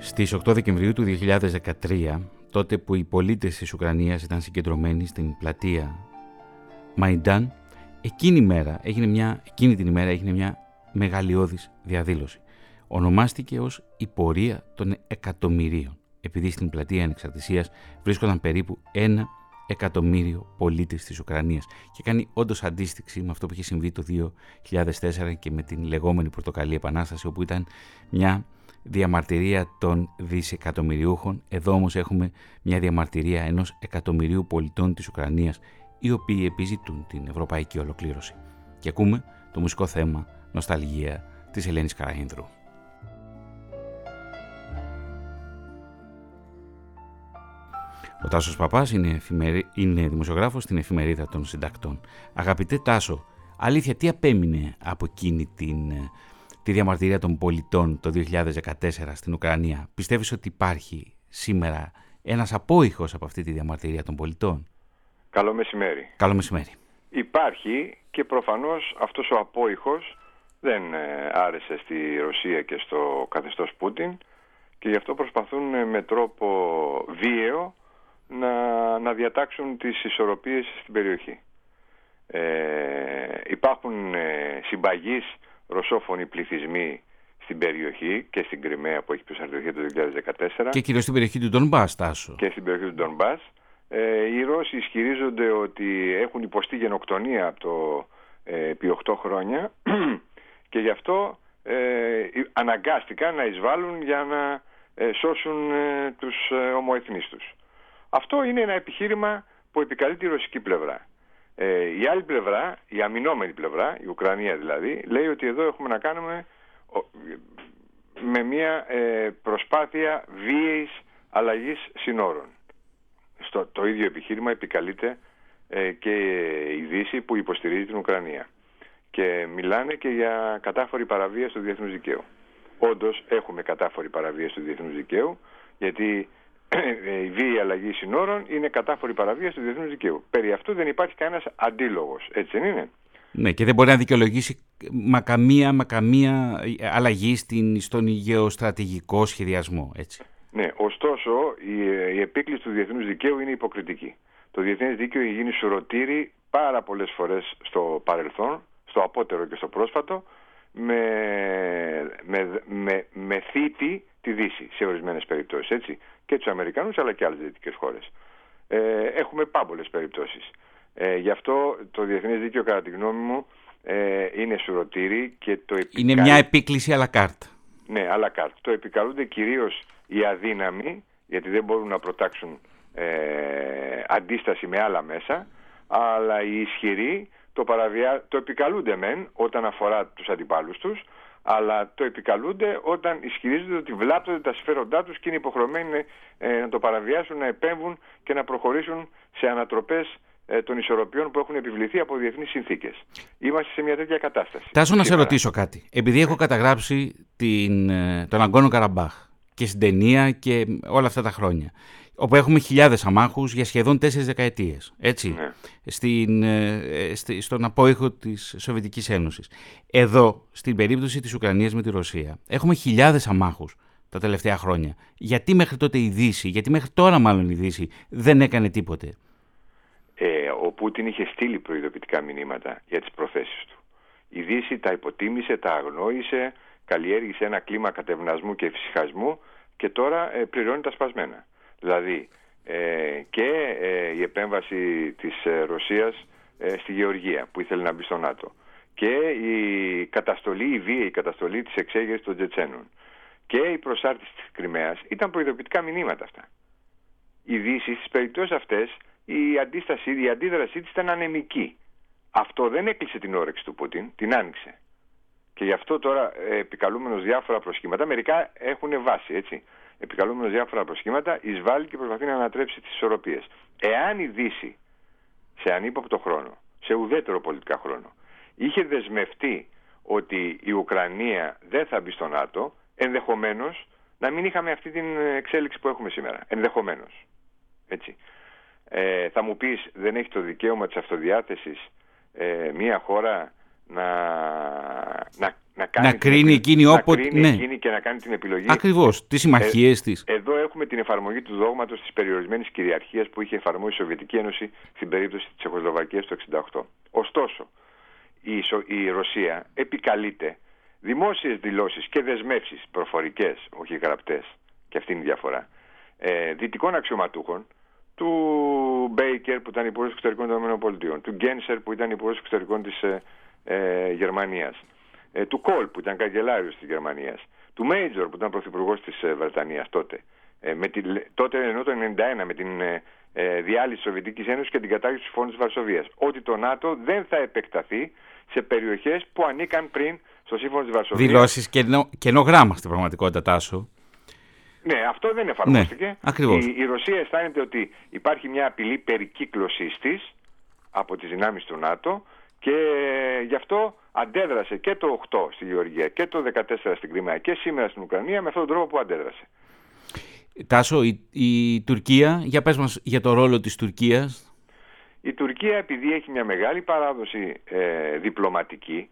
Στις 8 Δεκεμβρίου του 2013, τότε που οι πολίτες της Ουκρανίας ήταν συγκεντρωμένοι στην πλατεία Μαϊντάν, εκείνη την ημέρα έγινε μια μεγαλειώδης διαδήλωση. Ονομάστηκε ως η πορεία των εκατομμυρίων, επειδή στην πλατεία Ανεξαρτησίας βρίσκονταν περίπου 1 εκατομμύριο πολίτες της Ουκρανίας και κάνει όντως αντίστοιξη με αυτό που είχε συμβεί το 2004 και με την λεγόμενη Πορτοκαλί Επανάσταση, όπου ήταν μια διαμαρτυρία των δισεκατομμυριούχων. Εδώ όμως έχουμε μια διαμαρτυρία ενός εκατομμυρίου πολιτών της Ουκρανίας, οι οποίοι επιζητούν την ευρωπαϊκή ολοκλήρωση. Και ακούμε το μουσικό θέμα «Νοσταλγία» της Ελένης Καραΐνδρου. Ο Τάσος Παπάς είναι δημοσιογράφος στην Εφημερίδα των Συντακτών. Αγαπητέ Τάσο, αλήθεια, τι απέμεινε από εκείνη τη διαμαρτυρία των πολιτών το 2014 στην Ουκρανία? Πιστεύεις ότι υπάρχει σήμερα ένας απόϊχος από αυτή τη διαμαρτυρία των πολιτών? Καλό μεσημέρι. Καλό μεσημέρι. Υπάρχει και προφανώς αυτός ο απόϊχος δεν άρεσε στη Ρωσία και στο καθεστώς Πούτιν και γι' αυτό προσπαθούν με τρόπο βίαιο να διατάξουν τις ισορροπίες στην περιοχή. Υπάρχουν συμπαγείς ρωσόφωνοι πληθυσμοί στην περιοχή και στην Κριμαία που έχει προσαρτηθεί το 2014. Και κυρίως στην περιοχή του Ντονμπάς, Τάσο. Και στην περιοχή του Ντονμπάς. Οι Ρώσοι ισχυρίζονται ότι έχουν υποστεί γενοκτονία επί 8 χρόνια και γι' αυτό αναγκάστηκαν να εισβάλλουν για να σώσουν τους ομοεθνείς τους. Αυτό είναι ένα επιχείρημα που επικαλεί τη ρωσική πλευρά. Η άλλη πλευρά, η αμυνόμενη πλευρά, η Ουκρανία δηλαδή, λέει ότι εδώ έχουμε να κάνουμε με μια προσπάθεια βίαιης αλλαγής συνόρων. Το ίδιο επιχείρημα επικαλείται και η Δύση που υποστηρίζει την Ουκρανία. Και μιλάνε και για κατάφορη παραβίαση του διεθνούς δικαίου. Όντως έχουμε κατάφορη παραβίαση του διεθνούς δικαίου, γιατί η βίαιη αλλαγή συνόρων είναι κατάφορη παραβίαση του διεθνούς δικαίου. Περί αυτού δεν υπάρχει κανένας αντίλογος, έτσι δεν είναι? Ναι, και δεν μπορεί να δικαιολογήσει καμία αλλαγή στον γεωστρατηγικό σχεδιασμό, έτσι. Ναι, ωστόσο η επίκληση του διεθνούς δικαίου είναι υποκριτική. Το διεθνές δίκαιο έχει γίνει σουρωτήρι πάρα πολλές φορές στο παρελθόν, στο απότερο και στο πρόσφατο, με θήτη τη Δύση σε ορισμένες περιπτώσεις, έτσι, και τους Αμερικανούς αλλά και άλλες δυτικές χώρες. Έχουμε πάμπολες περιπτώσεις. Γι' αυτό το διεθνές δίκαιο, κατά τη γνώμη μου, είναι σουρωτήρι και το επικαλούνται. Είναι μια επίκληση à la carte. Ναι, à la carte. Το επικαλούνται κυρίως οι αδύναμοι, γιατί δεν μπορούν να προτάξουν αντίσταση με άλλα μέσα, αλλά οι ισχυροί το επικαλούνται μεν όταν αφορά τους αντιπάλους τους, αλλά το επικαλούνται όταν ισχυρίζονται ότι βλάπτονται τα συμφέροντά τους και είναι υποχρεωμένοι να το παραβιάσουν, να επέμβουν και να προχωρήσουν σε ανατροπές των ισορροπιών που έχουν επιβληθεί από διεθνείς συνθήκες. Είμαστε σε μια τέτοια κατάσταση. Τάσο, να σε ρωτήσω κάτι. Επειδή έχω καταγράψει τον Αγκόνο Καραμπάχ και στην ταινία και όλα αυτά τα χρόνια, όπου έχουμε χιλιάδες αμάχους για σχεδόν 4 δεκαετίες, έτσι, ναι, στον απόϊχο της Σοβιετικής Ένωσης. Εδώ, στην περίπτωση της Ουκρανίας με τη Ρωσία, έχουμε χιλιάδες αμάχους τα τελευταία χρόνια. Γιατί μέχρι τότε η Δύση, γιατί μέχρι τώρα μάλλον η Δύση δεν έκανε τίποτε? Ο Πούτιν είχε στείλει προειδοποιητικά μηνύματα για τις προθέσεις του. Η Δύση τα υποτίμησε, τα αγνόησε, καλλιέργησε ένα κλίμα κατευνασμού και εφησυχασμού και τώρα πληρώνει τα σπασμένα. Δηλαδή και η επέμβαση της Ρωσίας στη Γεωργία που ήθελε να μπει στο ΝΑΤΟ και η βίαιη καταστολή της εξέγερσης των Τσετσένων και η προσάρτηση της Κριμαίας ήταν προειδοποιητικά μηνύματα αυτά. Η Δύση στις περιπτώσεις αυτές η αντίδρασή της ήταν ανεμική. Αυτό δεν έκλεισε την όρεξη του Πούτιν, την άνοιξε. Και γι' αυτό τώρα επικαλούμενος διάφορα προσχήματα, μερικά έχουν βάση, έτσι. Επικαλούμενος διάφορα προσχήματα, εισβάλλει και προσπαθεί να ανατρέψει τις ισορροπίες. Εάν η Δύση σε ανύποπτο χρόνο, σε ουδέτερο πολιτικά χρόνο, είχε δεσμευτεί ότι η Ουκρανία δεν θα μπει στο ΝΑΤΟ, ενδεχομένως να μην είχαμε αυτή την εξέλιξη που έχουμε σήμερα. Ενδεχομένως. Έτσι. Θα μου πεις, δεν έχει το δικαίωμα της αυτοδιάθεσης μια χώρα να κρίνει εκείνη όποτε. Εκείνη και να κάνει την επιλογή. Ακριβώς, τις συμμαχίες της. Εδώ έχουμε την εφαρμογή του δόγματος της περιορισμένης κυριαρχίας που είχε εφαρμόσει η Σοβιετική Ένωση στην περίπτωση της Τσεχοσλοβακίας το 1968. Ωστόσο, η Ρωσία επικαλείται δημόσιες δηλώσεις και δεσμεύσεις προφορικές, όχι γραπτές, και αυτή είναι η διαφορά, δυτικών αξιωματούχων, του Μπέικερ που ήταν υπουργός εξωτερικών των ΗΠΑ, του Γκένσερ που ήταν υπουργός εξωτερικών της Γερμανίας, του Κόλ που ήταν καγκελάριος της Γερμανίας, του Μέιτζορ που ήταν πρωθυπουργός της Βρετανίας τότε, τότε ενώ το 1991 με την διάλυση της Σοβιετικής Ένωσης και την κατάργηση του Συμφώνου της Βαρσοβίας, ότι το ΝΑΤΟ δεν θα επεκταθεί σε περιοχές που ανήκαν πριν στο Σύμφωνο της Βαρσοβίας. Δηλώσεις κενό γράμμα στην πραγματικότητα, Τάσο. Ναι, αυτό δεν εφαρμόστηκε. Ναι, ακριβώς. Η Ρωσία αισθάνεται ότι υπάρχει μια απειλή περικύκλωσης της από τις δυνάμεις του ΝΑΤΟ και γι' αυτό αντέδρασε και το 8 στη Γεωργία και το 14 στην Κριμαία και σήμερα στην Ουκρανία με αυτόν τον τρόπο που αντέδρασε. Τάσο, η Τουρκία, για πες μας για το ρόλο της Τουρκίας. Η Τουρκία, επειδή έχει μια μεγάλη παράδοση διπλωματική,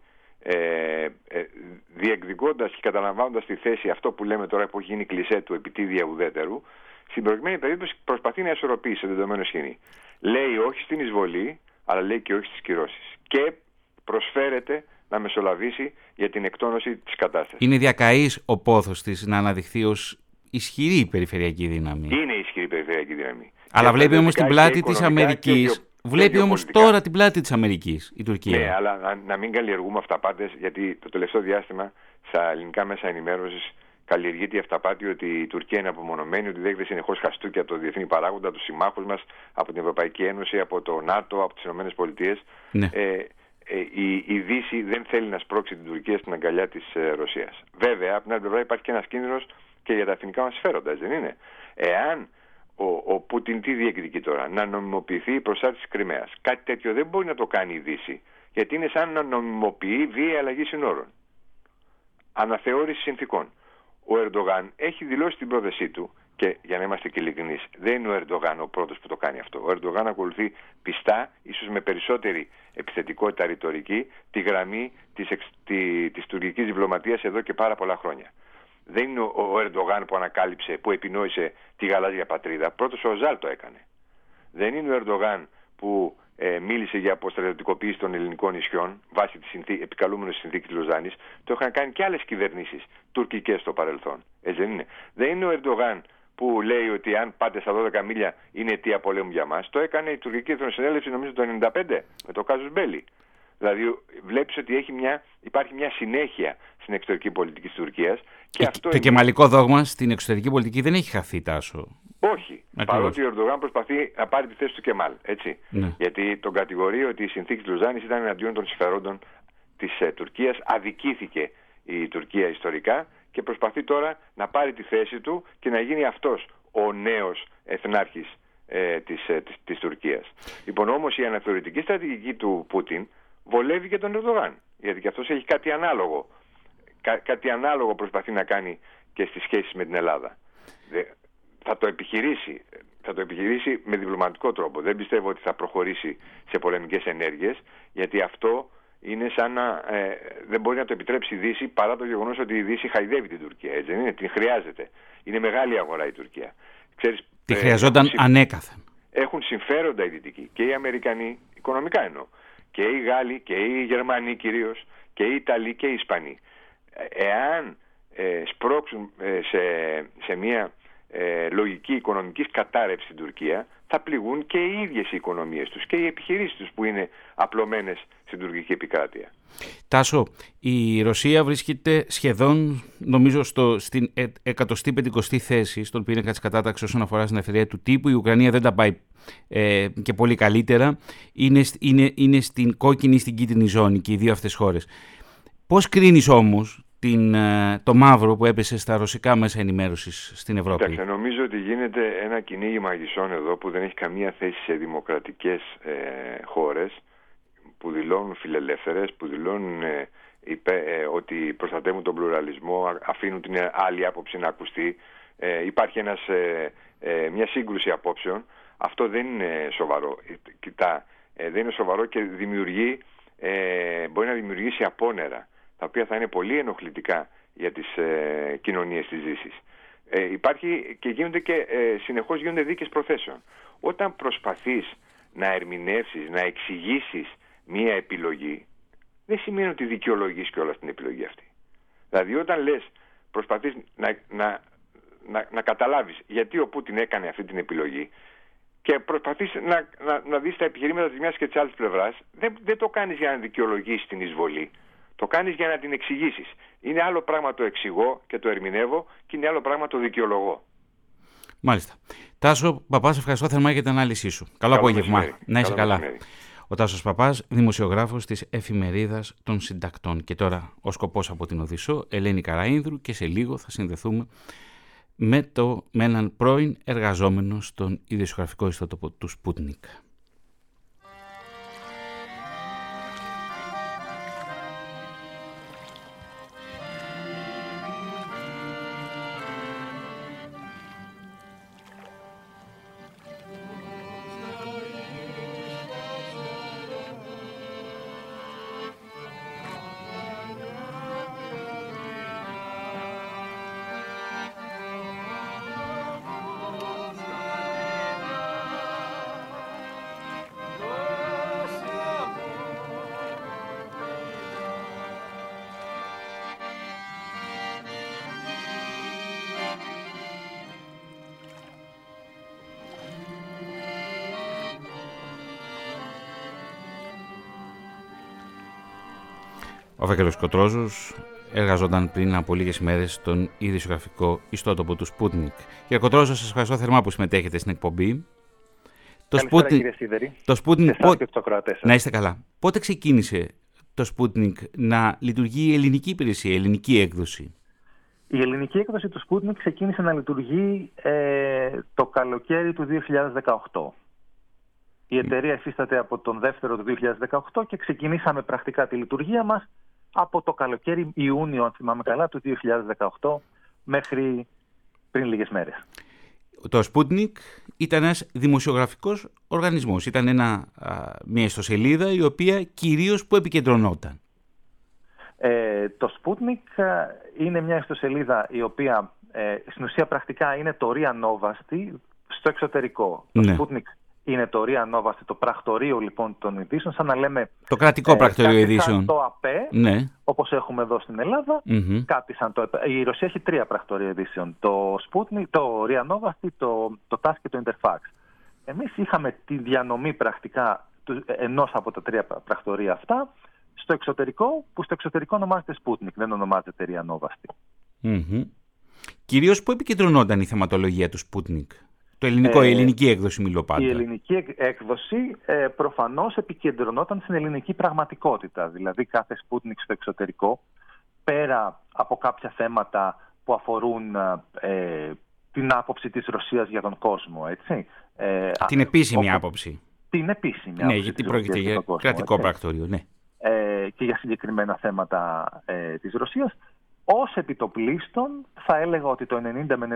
διεκδικώντας και καταλαμβάνοντας τη θέση αυτό που λέμε τώρα που έχει γίνει κλισέ του επιτίδια ουδέτερου, στην προηγούμενη περίπτωση προσπαθεί να ισορροπήσει σε δεδομένο σκηνή. Λέει όχι στην εισβολή, αλλά λέει και όχι στις κυρώσεις. Και προσφέρεται να μεσολαβήσει για την εκτόνωση της κατάστασης. Είναι διακαής ο πόθος της να αναδειχθεί ως ισχυρή περιφερειακή δύναμη. Είναι ισχυρή περιφερειακή δύναμη. Αλλά βλέπει όμως την πλάτη της Αμερικής. Βλέπει όμως τώρα την πλάτη της Αμερικής η Τουρκία. Ναι, αλλά να μην καλλιεργούμε αυταπάτες, γιατί το τελευταίο διάστημα στα ελληνικά μέσα ενημέρωσης καλλιεργείται η αυταπάτη ότι η Τουρκία είναι απομονωμένη, ότι δέχεται συνεχώς χαστούκια από το διεθνή παράγοντα, από τους συμμάχους μας, από την Ευρωπαϊκή Ένωση, από το ΝΑΤΟ, από τις ΗΠΑ. Ναι. Η Δύση δεν θέλει να σπρώξει την Τουρκία στην αγκαλιά της Ρωσίας. Βέβαια, από την άλλη πλευρά υπάρχει και ένας κίνδυνος και για τα εθνικά μας συμφέροντα, δεν είναι? Εάν ο Πούτιν τι διεκδικεί τώρα? Να νομιμοποιηθεί η προσάρτηση της Κριμαίας. Κάτι τέτοιο δεν μπορεί να το κάνει η Δύση, γιατί είναι σαν να νομιμοποιεί βίαιη αλλαγή συνόρων. Αναθεώρηση συνθήκων. Ο Ερντογάν έχει δηλώσει την πρόθεσή του, και για να είμαστε και ειλικρινείς, δεν είναι ο Ερντογάν ο πρώτος που το κάνει αυτό. Ο Ερντογάν ακολουθεί πιστά, ίσως με περισσότερη επιθετικότητα ρητορική, τη γραμμή της τουρκικής διπλωματίας εδώ και πάρα πολλά χρόνια. Δεν είναι ο Ερντογάν που ανακάλυψε, που επινόησε τη γαλάζια πατρίδα. Πρώτος ο Οζάλ το έκανε. Δεν είναι ο Ερντογάν που μίλησε για αποστρατιωτικοποίηση των ελληνικών νησιών βάσει της επικαλούμενης συνθήκης της Λοζάνης. Το είχαν κάνει και άλλες κυβερνήσεις τουρκικές στο παρελθόν. Δεν είναι. Δεν είναι ο Ερντογάν που λέει ότι αν πάτε στα 12 μίλια είναι αιτία πολέμου για μας. Το έκανε η τουρκική εθνοσυνέλευση νομίζω το 1995 με το Κάζους Μπέλι. Δηλαδή βλέπεις ότι υπάρχει μια συνέχεια στην εξωτερική πολιτική της Τουρκίας. Και αυτό το κεμαλικό δόγμα στην εξωτερική πολιτική δεν έχει χαθεί, Τάσο. Όχι. Παρότι ο Ερντογάν προσπαθεί να πάρει τη θέση του Κεμάλ. Έτσι. Ναι. Γιατί τον κατηγορεί ότι η συνθήκη της Λουζάνης ήταν εναντίον των συμφερόντων της Τουρκίας. Αδικήθηκε η Τουρκία ιστορικά και προσπαθεί τώρα να πάρει τη θέση του και να γίνει αυτός ο νέος εθνάρχης της Τουρκίας. Λοιπόν, όμως η αναθεωρητική στρατηγική του Πούτιν βολεύει και τον Ερντογάν. Γιατί και αυτός έχει κάτι ανάλογο. Κάτι ανάλογο προσπαθεί να κάνει και στις σχέσεις με την Ελλάδα. Θα το επιχειρήσει με διπλωματικό τρόπο. Δεν πιστεύω ότι θα προχωρήσει σε πολεμικές ενέργειες, γιατί αυτό είναι σαν να δεν μπορεί να το επιτρέψει η Δύση, παρά το γεγονός ότι η Δύση χαϊδεύει την Τουρκία. Έτσι δεν είναι? Την χρειάζεται. Είναι μεγάλη αγορά η Τουρκία. Ξέρεις, τη χρειαζόταν ανέκαθεν. Έχουν συμφέροντα οι Δυτικοί και οι Αμερικανοί, οικονομικά εννοώ, και οι Γάλλοι και οι Γερμανοί κυρίως, και οι Ιταλοί και οι Ισπανοί. Εάν σπρώξουν σε μια λογική οικονομικής κατάρρευσης στην Τουρκία, θα πληγούν και οι ίδιες οι οικονομίες τους και οι επιχειρήσεις τους που είναι απλωμένες στην τουρκική επικράτεια. Τάσο, η Ρωσία βρίσκεται σχεδόν, νομίζω, στην 150η θέση στον πίνακα της κατάταξης όσον αφορά στην ελευθερία του τύπου. Η Ουκρανία δεν τα πάει και πολύ καλύτερα. Είναι στην κόκκινη, στην κίτρινη ζώνη και οι δύο αυτές χώρες. Πώς κρίνεις όμως το μαύρο που έπεσε στα ρωσικά μέσα ενημέρωσης στην Ευρώπη? Εντάξει, νομίζω ότι γίνεται ένα κυνήγι μαγισσών εδώ που δεν έχει καμία θέση σε δημοκρατικές χώρες που δηλώνουν φιλελεύθερες, που δηλώνουν ότι προστατεύουν τον πλουραλισμό, αφήνουν την άλλη άποψη να ακουστεί. Υπάρχει μια σύγκρουση απόψεων. Αυτό δεν είναι σοβαρό. Δεν είναι σοβαρό και δημιουργεί μπορεί να δημιουργήσει απόνερα, τα οποία θα είναι πολύ ενοχλητικά για τις κοινωνίες της Δύσης. Υπάρχει και συνεχώς γίνονται δίκες προθέσεων. Όταν προσπαθείς να ερμηνεύσεις, να εξηγήσεις μία επιλογή, δεν σημαίνει ότι δικαιολογείς κιόλας την επιλογή αυτή. Δηλαδή όταν προσπαθείς να καταλάβεις γιατί ο Πούτιν έκανε αυτή την επιλογή και προσπαθείς να δεις τα επιχειρήματα της μιας και της άλλης πλευράς, δεν το κάνεις για να δικαιολογήσεις την εισβολή. Το κάνεις για να την εξηγήσεις. Είναι άλλο πράγμα το εξηγώ και το ερμηνεύω και είναι άλλο πράγμα το δικαιολογώ. Μάλιστα. Τάσο Παπά, ευχαριστώ θερμά για την ανάλυση σου. Καλό απόγευμα. Να είσαι καλά. Ο Τάσος Παπάς, δημοσιογράφος της Εφημερίδας των Συντακτών. Και τώρα ο σκοπός από την Οδυσσό, Ελένη Καραΐνδρου, και σε λίγο θα συνδεθούμε με έναν πρώην εργαζόμενο στον ειδησιογραφικό ιστότοπο του Σπούτνικ. Ο Βαγγέλος Κοτρόζος εργαζόταν πριν από λίγες ημέρες στον ειδησιογραφικό ιστότοπο του Σπούτνικ. Κύριε Κοτρόζο, σας ευχαριστώ θερμά που συμμετέχετε στην εκπομπή. Καλησπέρα, κύριε Σίδερη. Το Σπούτνικ, να είστε καλά. Πότε ξεκίνησε το Σπούτνικ να λειτουργεί η ελληνική υπηρεσία, η ελληνική έκδοση? Η ελληνική έκδοση του Σπούτνικ ξεκίνησε να λειτουργεί το καλοκαίρι του 2018. Η εταιρεία υφίσταται από τον δεύτερο του 2018 και ξεκινήσαμε πρακτικά τη λειτουργία μας από το καλοκαίρι, Ιούνιο, αν θυμάμαι καλά, του 2018 μέχρι πριν λίγες μέρες. Το Sputnik ήταν ένας δημοσιογραφικός οργανισμός. Ήταν μια ιστοσελίδα η οποία κυρίως που επικεντρωνόταν. Το Sputnik είναι μια ιστοσελίδα η οποία στην ουσία πρακτικά είναι το RIA Novosti στο εξωτερικό. Ναι. Το Sputnik είναι το RIA Novosti, το πρακτορείο λοιπόν των ειδήσεων, σαν να λέμε το κρατικό πρακτορείο ειδήσεων. Το ΑΠΕ, ναι, όπως έχουμε εδώ στην Ελλάδα. Κάτι σαν το. Η Ρωσία έχει 3 πρακτορεία ειδήσεων. Το Sputnik, το RIA Novosti, το TASS και το Interfax. Εμείς είχαμε τη διανομή πρακτικά ενός από τα 3 πρακτορεία αυτά στο εξωτερικό, που στο εξωτερικό ονομάζεται Sputnik, δεν ονομάζεται RIA Novosti. Κυρίως που επικεντρωνόταν η θεματολογία του Sputnik? Το ελληνικό, η ελληνική έκδοση μιλώ πάντα. Η ελληνική έκδοση προφανώς επικεντρωνόταν στην ελληνική πραγματικότητα. Δηλαδή κάθε Sputnik στο εξωτερικό, πέρα από κάποια θέματα που αφορούν την άποψη της Ρωσίας για τον κόσμο, έτσι. Την επίσημη άποψη. Την επίσημη άποψη. Ναι, γιατί πρόκειται για κρατικό πρακτορείο, ναι. Και για συγκεκριμένα θέματα της Ρωσίας. Ως επιτοπλίστων θα έλεγα ότι το 90 με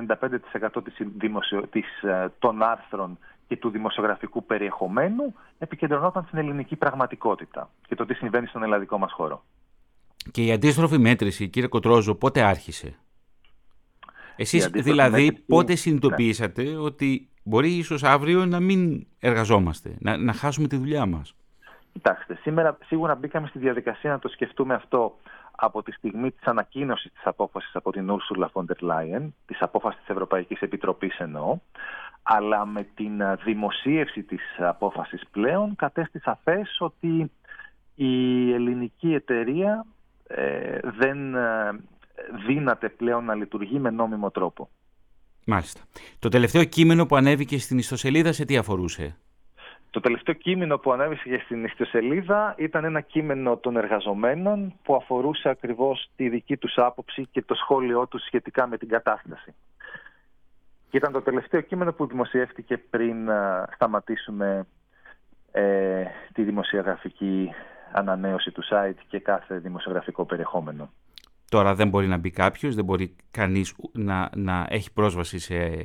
95% των άρθρων και του δημοσιογραφικού περιεχομένου επικεντρωνόταν στην ελληνική πραγματικότητα και το τι συμβαίνει στον ελλαδικό μας χώρο. Και η αντίστροφη μέτρηση, κύριε Κοτρόζο, πότε άρχισε? Εσείς δηλαδή πότε συνειδητοποιήσατε ότι μπορεί ίσως αύριο να μην εργαζόμαστε, να χάσουμε τη δουλειά μας? Κοιτάξτε, σήμερα σίγουρα μπήκαμε στη διαδικασία να το σκεφτούμε αυτό από τη στιγμή της ανακοίνωσης της απόφασης από την Ursula von der Leyen, της απόφασης της Ευρωπαϊκής Επιτροπής εννοώ, αλλά με την δημοσίευση της απόφασης πλέον κατέστη σαφές ότι η ελληνική εταιρεία δεν δύναται πλέον να λειτουργεί με νόμιμο τρόπο. Μάλιστα. Το τελευταίο κείμενο που ανέβηκε στην ιστοσελίδα σε τι αφορούσε? Το τελευταίο κείμενο που ανέβηκε στην ιστοσελίδα ήταν ένα κείμενο των εργαζομένων που αφορούσε ακριβώς τη δική τους άποψη και το σχόλιο τους σχετικά με την κατάσταση. Και ήταν το τελευταίο κείμενο που δημοσιεύτηκε πριν σταματήσουμε τη δημοσιογραφική ανανέωση του site και κάθε δημοσιογραφικό περιεχόμενο. Τώρα δεν μπορεί να μπει κάποιος, δεν μπορεί κανείς να έχει πρόσβαση σε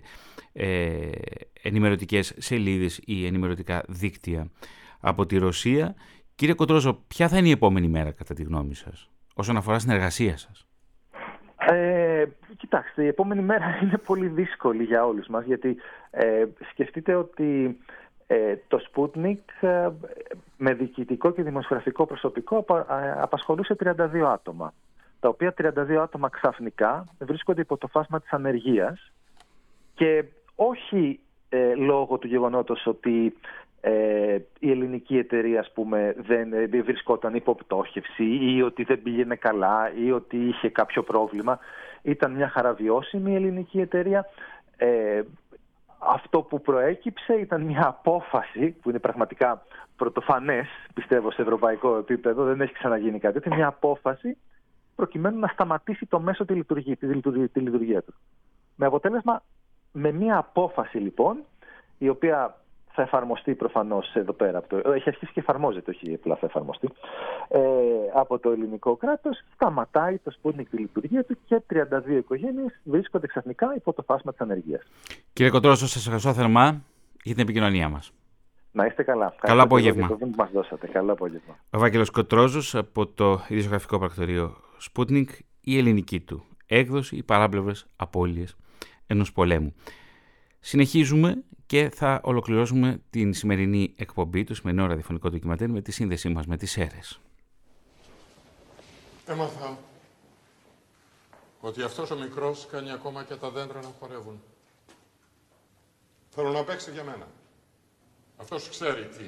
ενημερωτικές σελίδες ή ενημερωτικά δίκτυα από τη Ρωσία Κύριε Κοντρόζο, ποια θα είναι η επόμενη μέρα κατά τη γνώμη σας, όσον αφορά στην εργασία σας? Κοιτάξτε, η επόμενη μέρα είναι πολύ δύσκολη για όλους μας, γιατί σκεφτείτε ότι το Sputnik με διοικητικό και δημοσιογραφικό προσωπικό απασχολούσε 32 άτομα, τα οποία 32 άτομα ξαφνικά βρίσκονται υπό το φάσμα της ανεργίας, και όχι λόγω του γεγονότος ότι η ελληνική εταιρεία, ας πούμε, δεν βρισκόταν υπό πτώχευση ή ότι δεν πήγαινε καλά ή ότι είχε κάποιο πρόβλημα. Ήταν μια χαραβιώσιμη η ελληνική εταιρεία. Αυτό που προέκυψε ήταν μια απόφαση που είναι πραγματικά πρωτοφανές, πιστεύω, σε ευρωπαϊκό επίπεδο, δεν έχει ξαναγίνει κάτι τέτοιο, μια απόφαση προκειμένου να σταματήσει το μέσο τη λειτουργία του. Με αποτέλεσμα, με μια απόφαση λοιπόν, η οποία θα εφαρμοστεί προφανώς εδώ πέρα, έχει αρχίσει και εφαρμόζεται, όχι απλά θα εφαρμοστεί, από το ελληνικό κράτος, σταματάει το Sputnik τη λειτουργία του και 32 οικογένειες βρίσκονται ξαφνικά υπό το φάσμα της ανεργίας. Κύριε Κοντρόζο, σας ευχαριστώ θερμά για την επικοινωνία μας. Να είστε καλά. Καλό απόγευμα. Για το που μας δώσατε. Καλό απόγευμα. Ο Ευάγγελος Κοντρόζος από το ειδησιογραφικό πρακτορείο Sputnik, η ελληνική του έκδοση, οι παράπλευρες απώλειες ενός πολέμου. Συνεχίζουμε και θα ολοκληρώσουμε την σημερινή εκπομπή, το σημερινό ραδιοφωνικό ντοκιματέρ, με τη σύνδεσή μας με τις Σέρρες. Έμαθα ότι αυτός ο μικρός κάνει ακόμα και τα δέντρα να χορεύουν. Θέλω να παίξει για μένα. Αυτός ξέρει τι.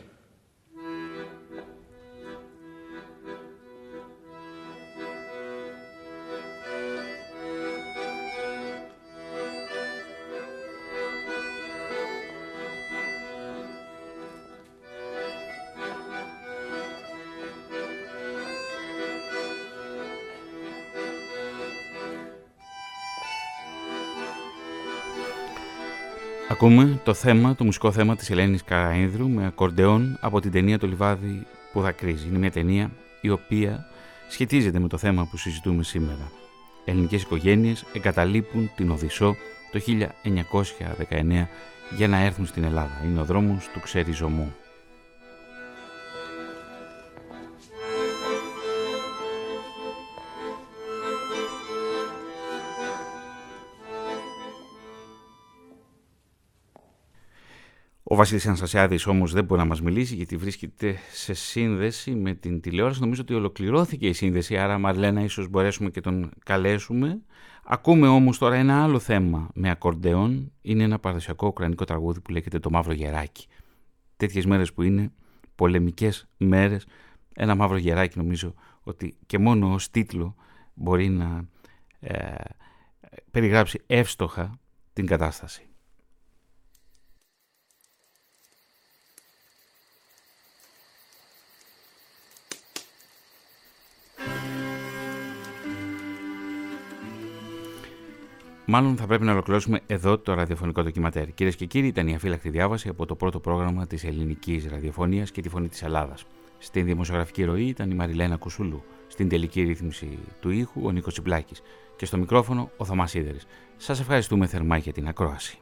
Ακούμε το μουσικό θέμα της Ελένης Καραΐνδρου με ακορντεόν από την ταινία «Το λιβάδι που δακρύζει». Είναι μια ταινία η οποία σχετίζεται με το θέμα που συζητούμε σήμερα. Ελληνικές οικογένειες εγκαταλείπουν την Οδυσσό το 1919 για να έρθουν στην Ελλάδα. Είναι ο δρόμος του ξεριζωμού. Ο Βασίλης Αναστασιάδης όμως δεν μπορεί να μας μιλήσει γιατί βρίσκεται σε σύνδεση με την τηλεόραση. Νομίζω ότι ολοκληρώθηκε η σύνδεση, άρα Μαρλένα ίσως μπορέσουμε και τον καλέσουμε. Ακούμε όμως τώρα ένα άλλο θέμα με ακορντεόν. Είναι ένα παραδοσιακό ουκρανικό τραγούδι που λέγεται «Το Μαύρο Γεράκι». Τέτοιες μέρες που είναι πολεμικές μέρες, ένα μαύρο γεράκι νομίζω ότι και μόνο ως τίτλο μπορεί να περιγράψει εύστοχα την κατάσταση. Μάλλον θα πρέπει να ολοκληρώσουμε εδώ το ραδιοφωνικό ντοκιματέρ. Κυρίες και κύριοι, ήταν η αφύλακτη διάβαση από το πρώτο πρόγραμμα της ελληνικής ραδιοφωνίας και τη Φωνή της Ελλάδας. Στην δημοσιογραφική ροή ήταν η Μαριλένα Κουσούλου. Στην τελική ρύθμιση του ήχου ο Νίκος Τσιπλάκης. Και στο μικρόφωνο ο Θωμάς Σίδερης. Σας ευχαριστούμε θερμά για την ακρόαση.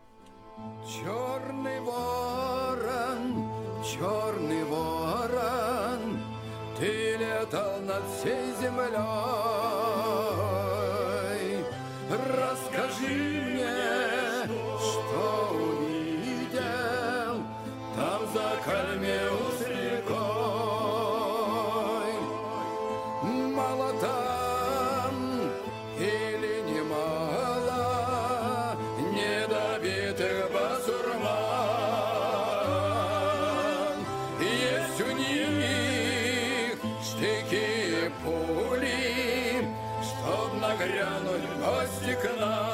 Расскажи мне, что увидел там за Кальмеу с рекой. Мало там или немало недобитых басурман. Есть у них штыки и пули, чтоб нагрянуть в гости к нам.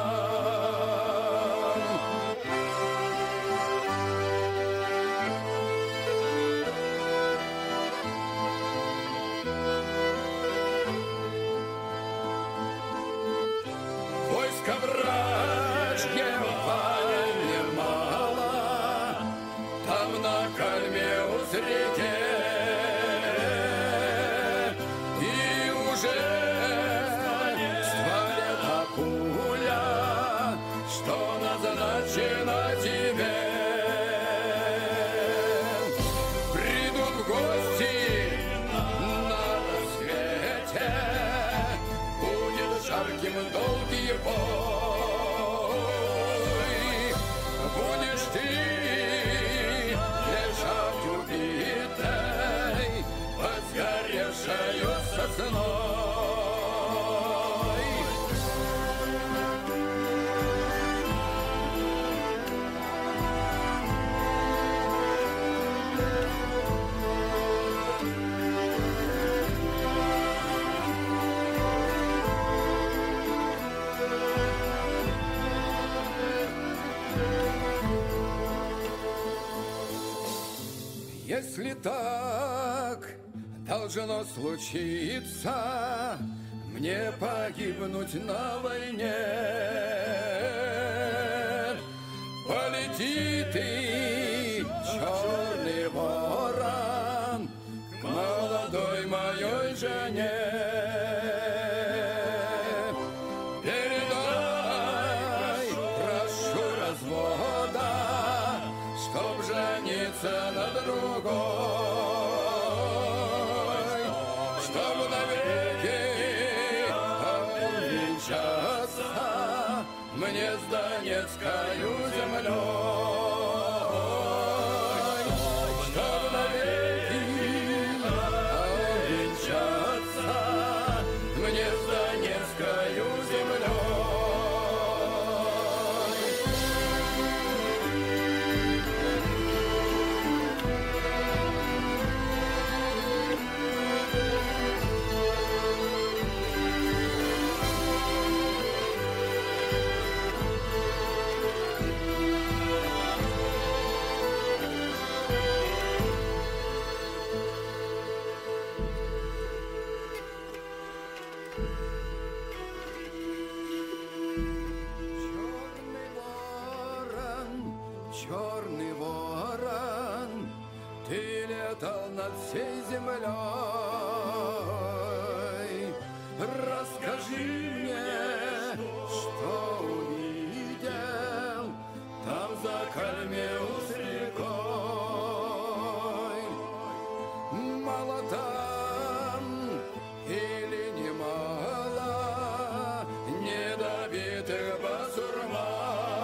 Войска вражьего немало, там на Кальмеу с реке, и уже назначена тебе. Придут в гости если так должно случиться, мне погибнуть на войне, полети ты, черный ворон, к молодой моей жене. Передай, прошу развода, чтоб жениться на другой, чтоб навеки обвенчаться мне с Донецкою землей, чтоб навеки обвенчаться мне с Донецкою землей. Черный ворон, ты летал над всей землей. Расскажи мне, что увидел там за Кальмеус рекой. Мало там или немало недобитых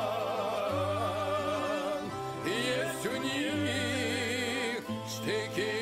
басурман. Есть у них штыки